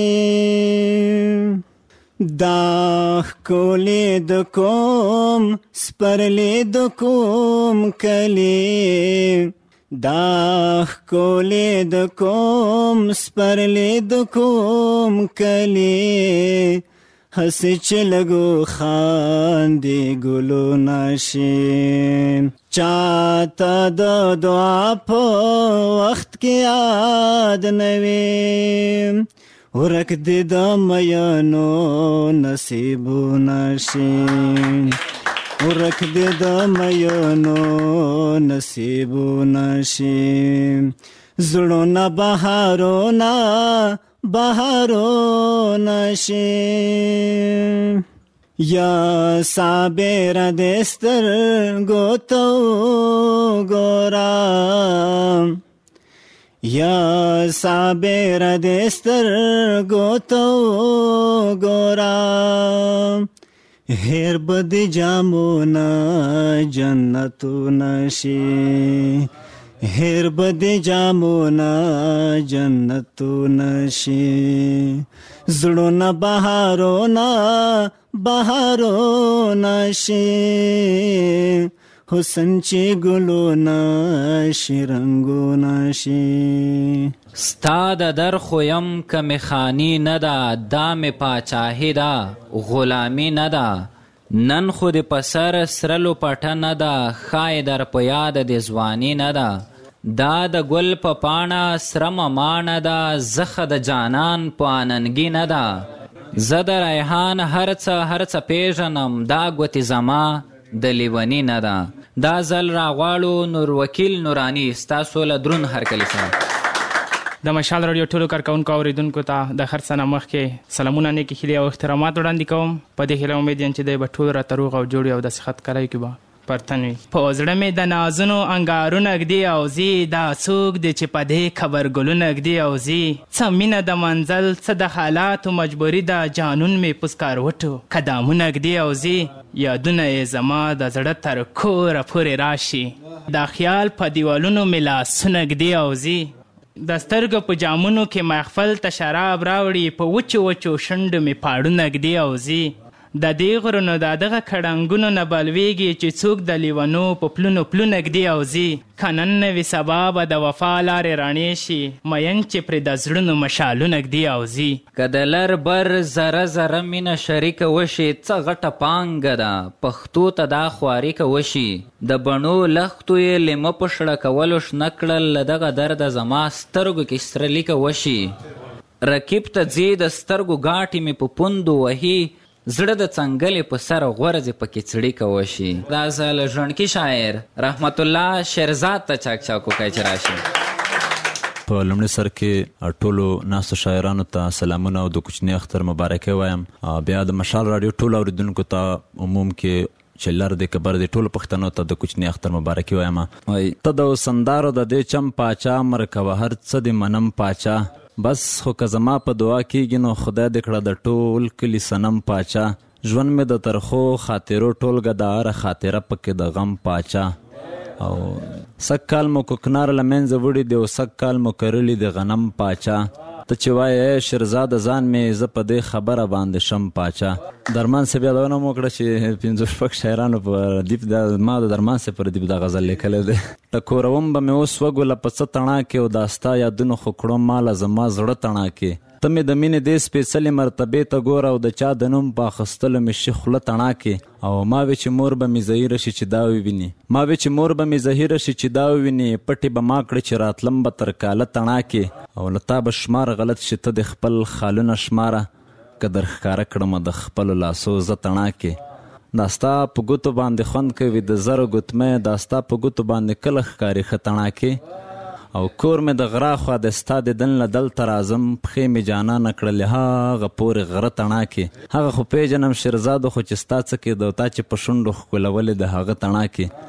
دا ښکلې د کوم سپرلې د کوم کلي دا ښکلې د کوم سپرلې د کوم کلي هسې چې لږو خاندې ګلونه شي چاته د دعا په وخت کې یاد نه وي ورک دې د میانو نصیبونه شي ورک دې د میانو نصیبونه شي زړونه بهارونه بهارونه شي یا صابر دې سترګو ته وګوره یا صابر دې سترګو ته وګوره هیر به د جامونه جنتونه شي هیر به د جامونه جنتونه شي زړونه بهارونه بهارونه شي حسن چې ګلونه شي رنګونه شي ستا د در خویم که می خانی نه ده دا می پاچاهي ده غلامي نه ده نن خو د په سر سرلو پټه نه ده ښایي در په یاد د ځواني نه ده دا د ګل په پاڼه سره ممانه ده زخه د جانان په آننګي نه ده زه د ریحان هر څه هر څه پیژنم دا ګوتې زما د لیوني نه ده. دا ځل راغواړو نور وکیل نورانی ستاسو له دروند هرکلي سره. د مشال رادیو ټولو کارکونکو اوریدونکو ته د هر څه نه مخکې سلامونه نیکې هیلې او احترامات وړاندې کوم په دې هیله امید یم چې دی به ټول راته روغ او جوړ وي او داسې خط کری کې به پرتن وي. په زړه مې د نازونو انګارونه ږدي او زی دا څوک دی چې په دې خبرګلونه ږدي او زی څه مینه د منزل څه د حالاتو مجبوري ده جانون مې په سکاروټو قدمونه ږدي او زی یادونه یې زما د زړه تر کوره پورې راشي. دا خیال په دیوالونو مې لاسونه ږدي او زی د سترګو په جامونو کې محفل ته شراب راوړي په وچو وچو شونډو مې پاړونه ږدي او زی د دې غرونو د دغه کړنګونو نه بلویږي چې څوک د لیونو په پلونو پلونه ږدي او زی که نن نه وي سبا به د وفا لارې رڼې شي مین چې پرې د زړونو مشالونه ږدي او زی. که د لر بر زره زره مینه شریکه وشي څه غټه پانګه ده پښتو ته دا خواریکه وشي د بڼو لختو یې لیمه په شړه کولو شنه کړل له دغه درده زما سترګو کې سرلیکه وشي رقیب ته ځي د سترګو ګاټې مې په پوندو وهي زړه د څنګلې په سر غورځې پکې څړیکه وشي. دا ځل ژوندکی شاعر رحمت الله شیرزاد ته چاک چاک وکړئ چې راشي. په لومړي سر کې ټولو ناستو شاعرانو ته سلامونه او د کوچني اختر مبارکي وایم. بیا د مشال راډیو ټولو اوریدونکو ته عموم کې چې لر دی کبر دی ټولو پښتنو ته د کوچني اختر مبارکي وایم. ته د سندارو د دې چم پاچا مرکوه هر څه د منم پاچا بس خو که زما په دعا کېږي نو خدای دې کړه د ټول کلي صنم پاچا ژوند مې د ترخو خاطرو ټولګه د هره خاطره پکې د غم پاچا او سږ کال مو کوکنار له منځه وړي دی او سږ کال مو کرلي د غنم پاچا ته چې وایې شیرزاده ځان مې زه په دې خبره باندې شم پاچا. درمان صاحب یادونه مو وکړه چې پنځه شپږ شاعرانو په ردیف د ما د درمان صاحب په ردیف دا غزل لیکلی دی. ټکوروم به مې اوس وګوله په څه تڼا کې او دا ستا یادونو خو کړو ماله زما زړه تڼا کې ته مې د مینې دې سپېڅلې مرتبې ته ګوره او د چا د نوم په اخیستلو مې شي خوله تڼا کې او ما وې چې مور به مې زهیره شي چې دا وویني ما وې چې مور به مې زهیره شي چې دا وویني پټې به ما کړې چې راتلم به تر کاله تڼا کې او له تا به شمار غلط شي ته د خپل خالونه شماره که در ښکاره کړم د خپلو لاسو زه تڼا کې دا ستا په ګوتو باندې خوند کوي د زرو ګوتمۍ دا ستا په ګوتو باندې کله ښکاري ښه تڼا کې او کور مې د غرا خوا د ستا د دن له دلته راځم پښې مې جانانه کړلې هغه پورې غره تڼا کې هغه خو پیژنم شیرزادو خو چې ستا څه کېده او تا چې په شونډو ښکلولې د هغه تڼا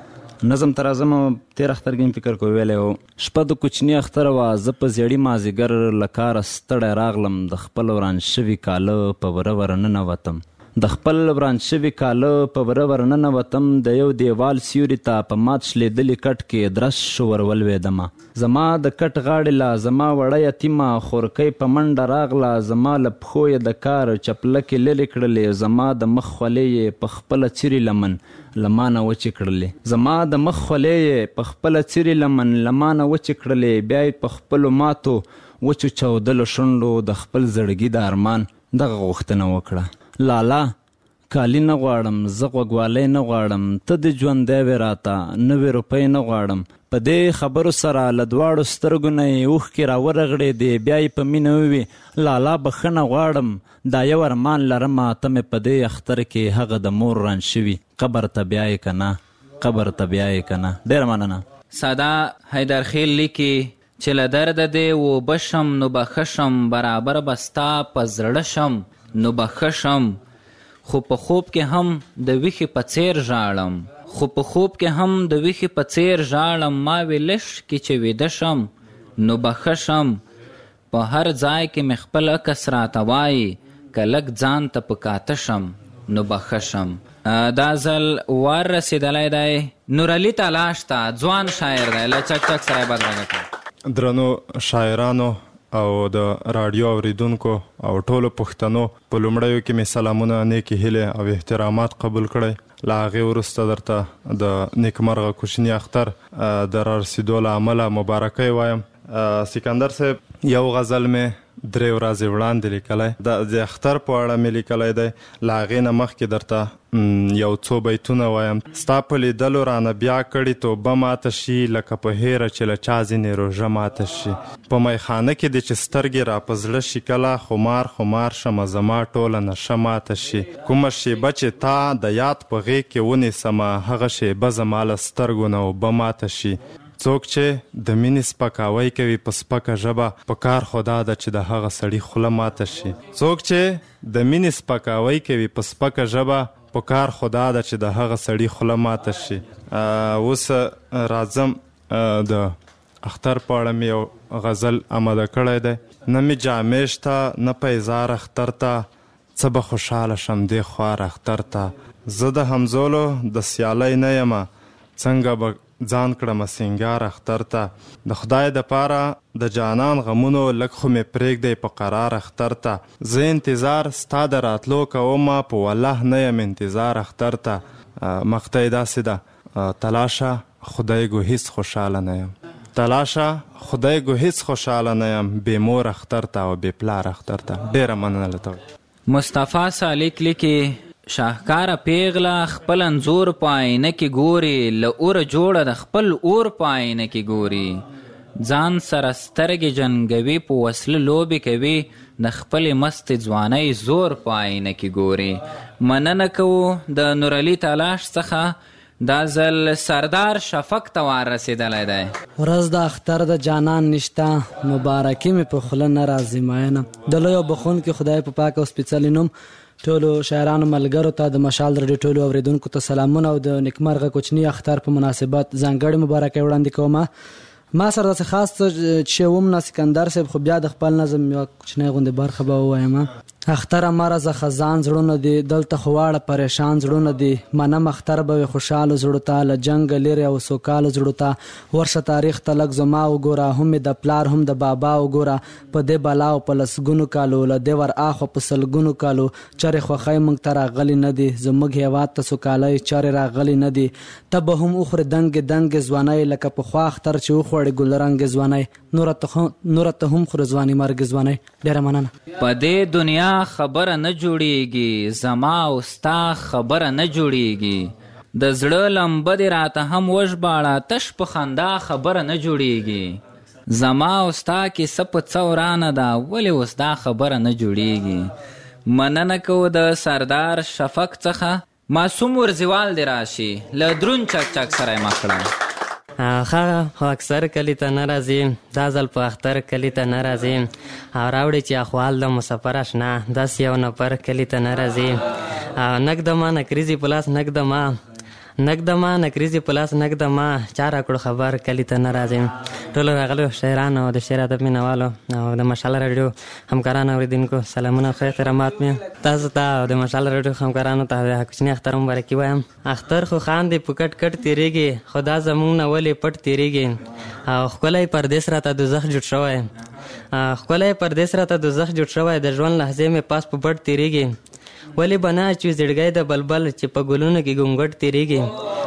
کې نظم ته راځم تېر اختر کې فکر کو ویلی و شپه د کوچني اختر وه زه په زیړي مازدیګر له کاره ستړی راغلم د خپل وران شوي کاله په وره وره ننوتم د خپل وران شوي کاله په وره وره ننوتم د یو دیوال سیوري ته په مات شلېدلي کټ کې درس شو ور ولوېدمه زما د کټ غاړې لا زما وړه یتیمه خورکۍ په منډه راغله زما له پښو یې د کار چپلکې لرې کړلې زما د مخ خولې یې په خپله څیرې لمن له ما نه وچې کړلې زما د مخ خولې یې په خپله څیرې لمن له ما نه وچې کړلې بیا یې په خپلو ماتو وچو چاودلو شونډو د خپل زړګي د ارمان دغه غوښتنه وکړه لالا کالی نه غواړم زه غوږوالی نه غواړم ته د ژوندی وې راته نوې روپۍ نه غواړم په دې خبرو سره له دواړو سترګو نه یې اوښکې راورغړېدې بیا یې په مینه ووې لالا بښنه غواړم دا یو ارمان لرمه ته مې په دې اختر کې هغه د مور ران شوي قبر ته بیایې که نه قبر ته بیایې که نه. ډېره مننه. ساده حیدرخیل لیکي چې له درده دې وبه شم نو بښه شم برابر به ستا په زړه شم نو بښه شم خو په خوب کې هم د ویښې په څیر ژاړم خو په خوب کې هم د ویښې په څیر ژاړم ما وې لش کې چې ویده شم نو بښه شم په هر ځای کې مې خپل عکس راته وایي که لږ ځان ته په کاته شم نو بښه شم. دا ځل وار رسېدلی دی نورعلي تلاش ته ځوان شاعر دی له چک چک سره یې بدرګه کړ. درنو شاعرانو او د راډیو اوریدونکو او ټولو پښتنو په لومړیو کې مې سلامونه نیکې هیلې او احترامات قبول کړئ له هغې وروسته درته د نیکمرغه کوچني اختر د رارسېدو له امله مبارکۍ وایم. سکندر صاحب یو غزل مې درې ورځې وړاندې لیکلی د اختر په اړه مې لیکلی دی له هغې نه مخکې درته یو څو بیتونه وایم. ستا په لیدلو رانه بیا کړي توبه ماته شي لکه په هیره چې له چا ځینې روژه ماته شي په میخانه کې دې چې سترګې را په زړه شي کله خمار خمار شمه زما ټوله نشه ماته شي کومه شیبه چې تا د یاد په غېږ کې ونیسمه هغه شیبه زما له سترګو نه اوبه ماته شي څوک چې د مینې سپکاوی کوي په سپکه ژبه په کار خو دا ده چې د هغه سړي خوله ماته شي څوک چې د مینې سپکاوی کوي په سپکه ژبه په کار خدا ده چې د هغه سړي خوله ماته شي. اوس راځم د اختر په اړه مې یو غزل آماده کړی دی. نه مې جامې شته نه پیزار اختر ته، څه به خوشحاله شم دې خوار اختر ته. زه د همزولو د سیالۍ نه یمه، څنګه به ځان کړم سینګار اختر ته. د خدای د پاره د جانان غمونو لږ خو مې پرېږدی په قرار اختر ته. زه انتظار ستا د راتلو کومه، په والله نه یم انتظار اختر ته. مقطع یې داسې ده: تلاشه خدای گو هیڅ خوشحاله نه یم، تلاشه خدای گو هیڅ خوشحاله نه یم، بې مور اختر ته او بې پلار اختر ته. ډېره مننه له ته. مصطفی سالک لیکي: شاهکاره پیغله خپل انځور په آینه کې ګوري، له اوره جوړه د خپل اور په آینه کې ګوري. ځان سره سترګې جنګوي، په وسله لوبې کوي، د خپلې مستې ځوانۍ زور په آینه کې ګوري. مننه کوو د نورعلي تلاش څخه. دا ځل سردار شفق ته وار رسېدلی دی. ورځ د اختر د جانان نشته، مبارکي مې په خوله نه راځي مینه. د لوی او بخونکي خدای په پاک او سپېڅلي نوم ټولو شاعرانو ملګرو ته د مشال رادیو ټولو اورېدونکو ته سلامونه او د نیکمرغه کوچني اختر په مناسبت ځانګړې مبارکۍ وړاندې کوم. ما سره داسې خاص څه چې وم نه سکندر صاحب، خو بیا د خپل نظم یوه کوچنۍ غوندې برخه به ووایم. اختره مرزه خزان زړونه دي، دلته خو واړه پریشان زړونه دي. منم اختر به وي خوشحاله زړو ته، له جنګه لرې او سوکاله زړو ته. ورشه تاریخ ته لږ زما وګوره، هم مې د پلار هم د بابا وګوره. په دې بلا او په لسګونو کالو، له دې ور اخوا په سلګونو کالو. چرې خوښۍ موږ ته راغلي نه دي، زموږ هېواد ته سوکالۍ چرې راغلي نه دي. ته به هم وخورې دنګې دنګې ځوانۍ، لکه پخوا اختر چې وخوړې ګلرنګې ځوانۍ. نوره ته هم خورې ځواني مرګې ځوانۍ. ډېره مننه. په دې دنیا خبره نه جوړیږي، زما او ستا خبره نه جوړیږي. د زړه لمبه دې راته هم وژباړه، تش په خندا خبره نه جوړیږي. زما او ستا کیسه په څه ورانه ده، ولې اوس دا خبره نه جوړیږي. مننه کوو د سردار شفق څخه. معصوم ورزیوال دې راشي، له درون چک چک سره یې مخ کړه. هغه خو اکثر کلی ته نه راځي، دا ځل په اختر کلی ته نه راځي. او راوړي چې اخوال د مسافر اشنا، داسې یو نفر کلی ته نه راځي. نګدما نکریزي پلاس نګدما نګدما نکریزي پلاس نګدما، چا راکړو خبر کلی ته نه راځي. ټولو راغلو شاعرانو او د شعر ادب مینوالو او د مشال رادیو همکارانو اورېدونکو سلامونه او ښه احترامات مې تاسو ته او د مشال رادیو همکارانو ته د کوچني اختر مبارکي وایم. اختر خو خاندې په کټ کټ تېرېږي، خو دا زموږ نه ولې پټ تېرېږي. او ښکلی پردیس راته دوزخ جوړ شوی، ښکلی پردیس راته دوزخ جوړ شوی. د ژوند لحظې مې پاس په پټ تېرېږي. ولې به نه اچوي زړګی د بلبل چې په ګلونو کې ګونګټ تېرېږي.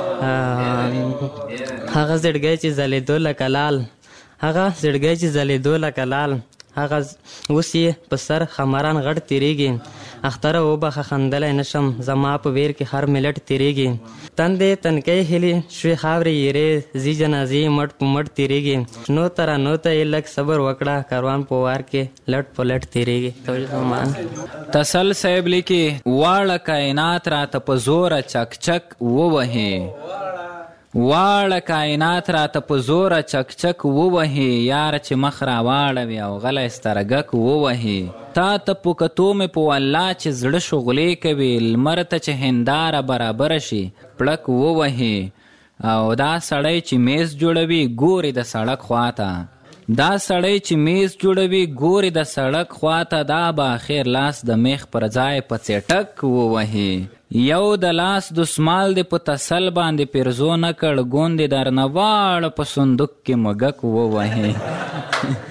هغه زړګی چې ځلېدو لکه لال، هغه زړګی چې ځلېدو لکه لال، هغه اوس یې په سر خمران غټ تېرېږي. اختره وبخه خندلی نشم، زما په ویر کې هر ملت تېرېږي. تندې تنکۍ هیلې شوې خاورې یېرې، زی جنازې مټ په مټ تېرېږي. نو ترانو ته یې لږ صبر وکړه، کاروان په وار کې لټ په لټ تېرېږي. تسل صاحب لیکي: واړه کائنات راته په زوره چک چک ووهې، واړه کائنات راته په زوره چک چک ووهې. یاره چې مخ راواړوي او غلی سترګک ووهې. تا ته په کتو مې په والله چې زړه شغلې کوي، لمر ته چې هنداره برابره شي پړک ووهې. او دا سړی چې میز جوړوي ګوري د سړک خواته، دا سړی چې میز جوړوي ګوري د سړک خواته. دا به اخر لاس د میخ پر ځای په څټک ووهې. یو د لاس دسمال دې په تسل باندې پیرزو نه کړ، ګوندې درنه واړه په صندوق کې مګک ووهې.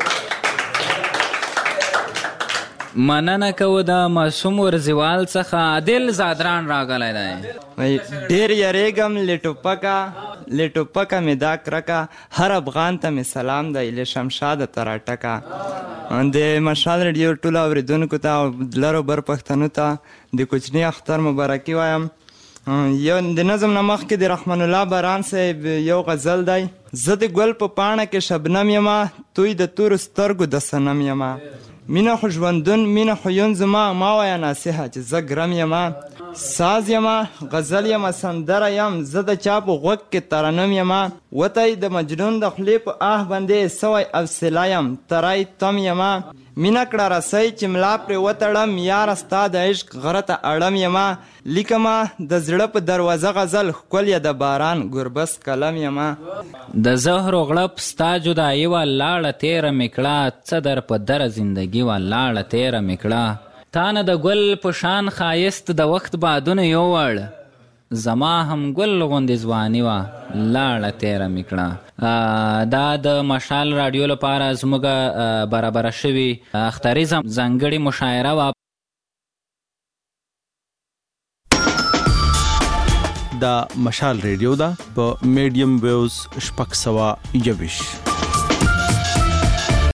مننه کوو د معصوم ورزیوال څخه. عادل زادران راغلی دی. ډېر یریږم له ټوپکه، له ټوپکه مې دا کرکه، هر افغان ته مې سلام دی له شمشاده تر اټکه. د مشال رادیو ټولو اورېدونکو ته او لرو بر پښتنو ته د کوچني اختر مبارکي وایم. یو د نظم نه مخکې د رحمان الله باران صاحب یو غزل دی: زه د ګل په پاڼه کې شبنم یمه، توی د تورو سترګو د صنم یمه. مینه خو ژوندون مینه خو یون زما، ما وایه ناصحه چې زه ګرم یمه. ساز یمه غزل یمه سندره یم، زه د چا په غوږ کې ترنم یمه. وتی د مجنون د خولې په آه باندې سوی اوسیله یم، تری تم یمه. مینا کړه رسۍ چې ملا پرې وتړم یاره ستا د عشق غره ته اړم یما لیکمه د زړه په دروازه غزل ښکل د باران ګربس قلم یما د زهر و غړپ ستا جدایي وه لاړه تیره مې کړه څه در په دره زندګي وه لاړه تیره مې کړه تا نه د ګل په شان ښایست د وخت بادونه یووړ زما هم ګل غوندې ځواني وه لاړه تیره مې کړه. دا د مشال راډیو لپاره زموږ برابره شوي اختریزه ځانګړې مشاعره وه. دا مشال ریډیو ده په میډیم ویوز شپږ سوه یوویشت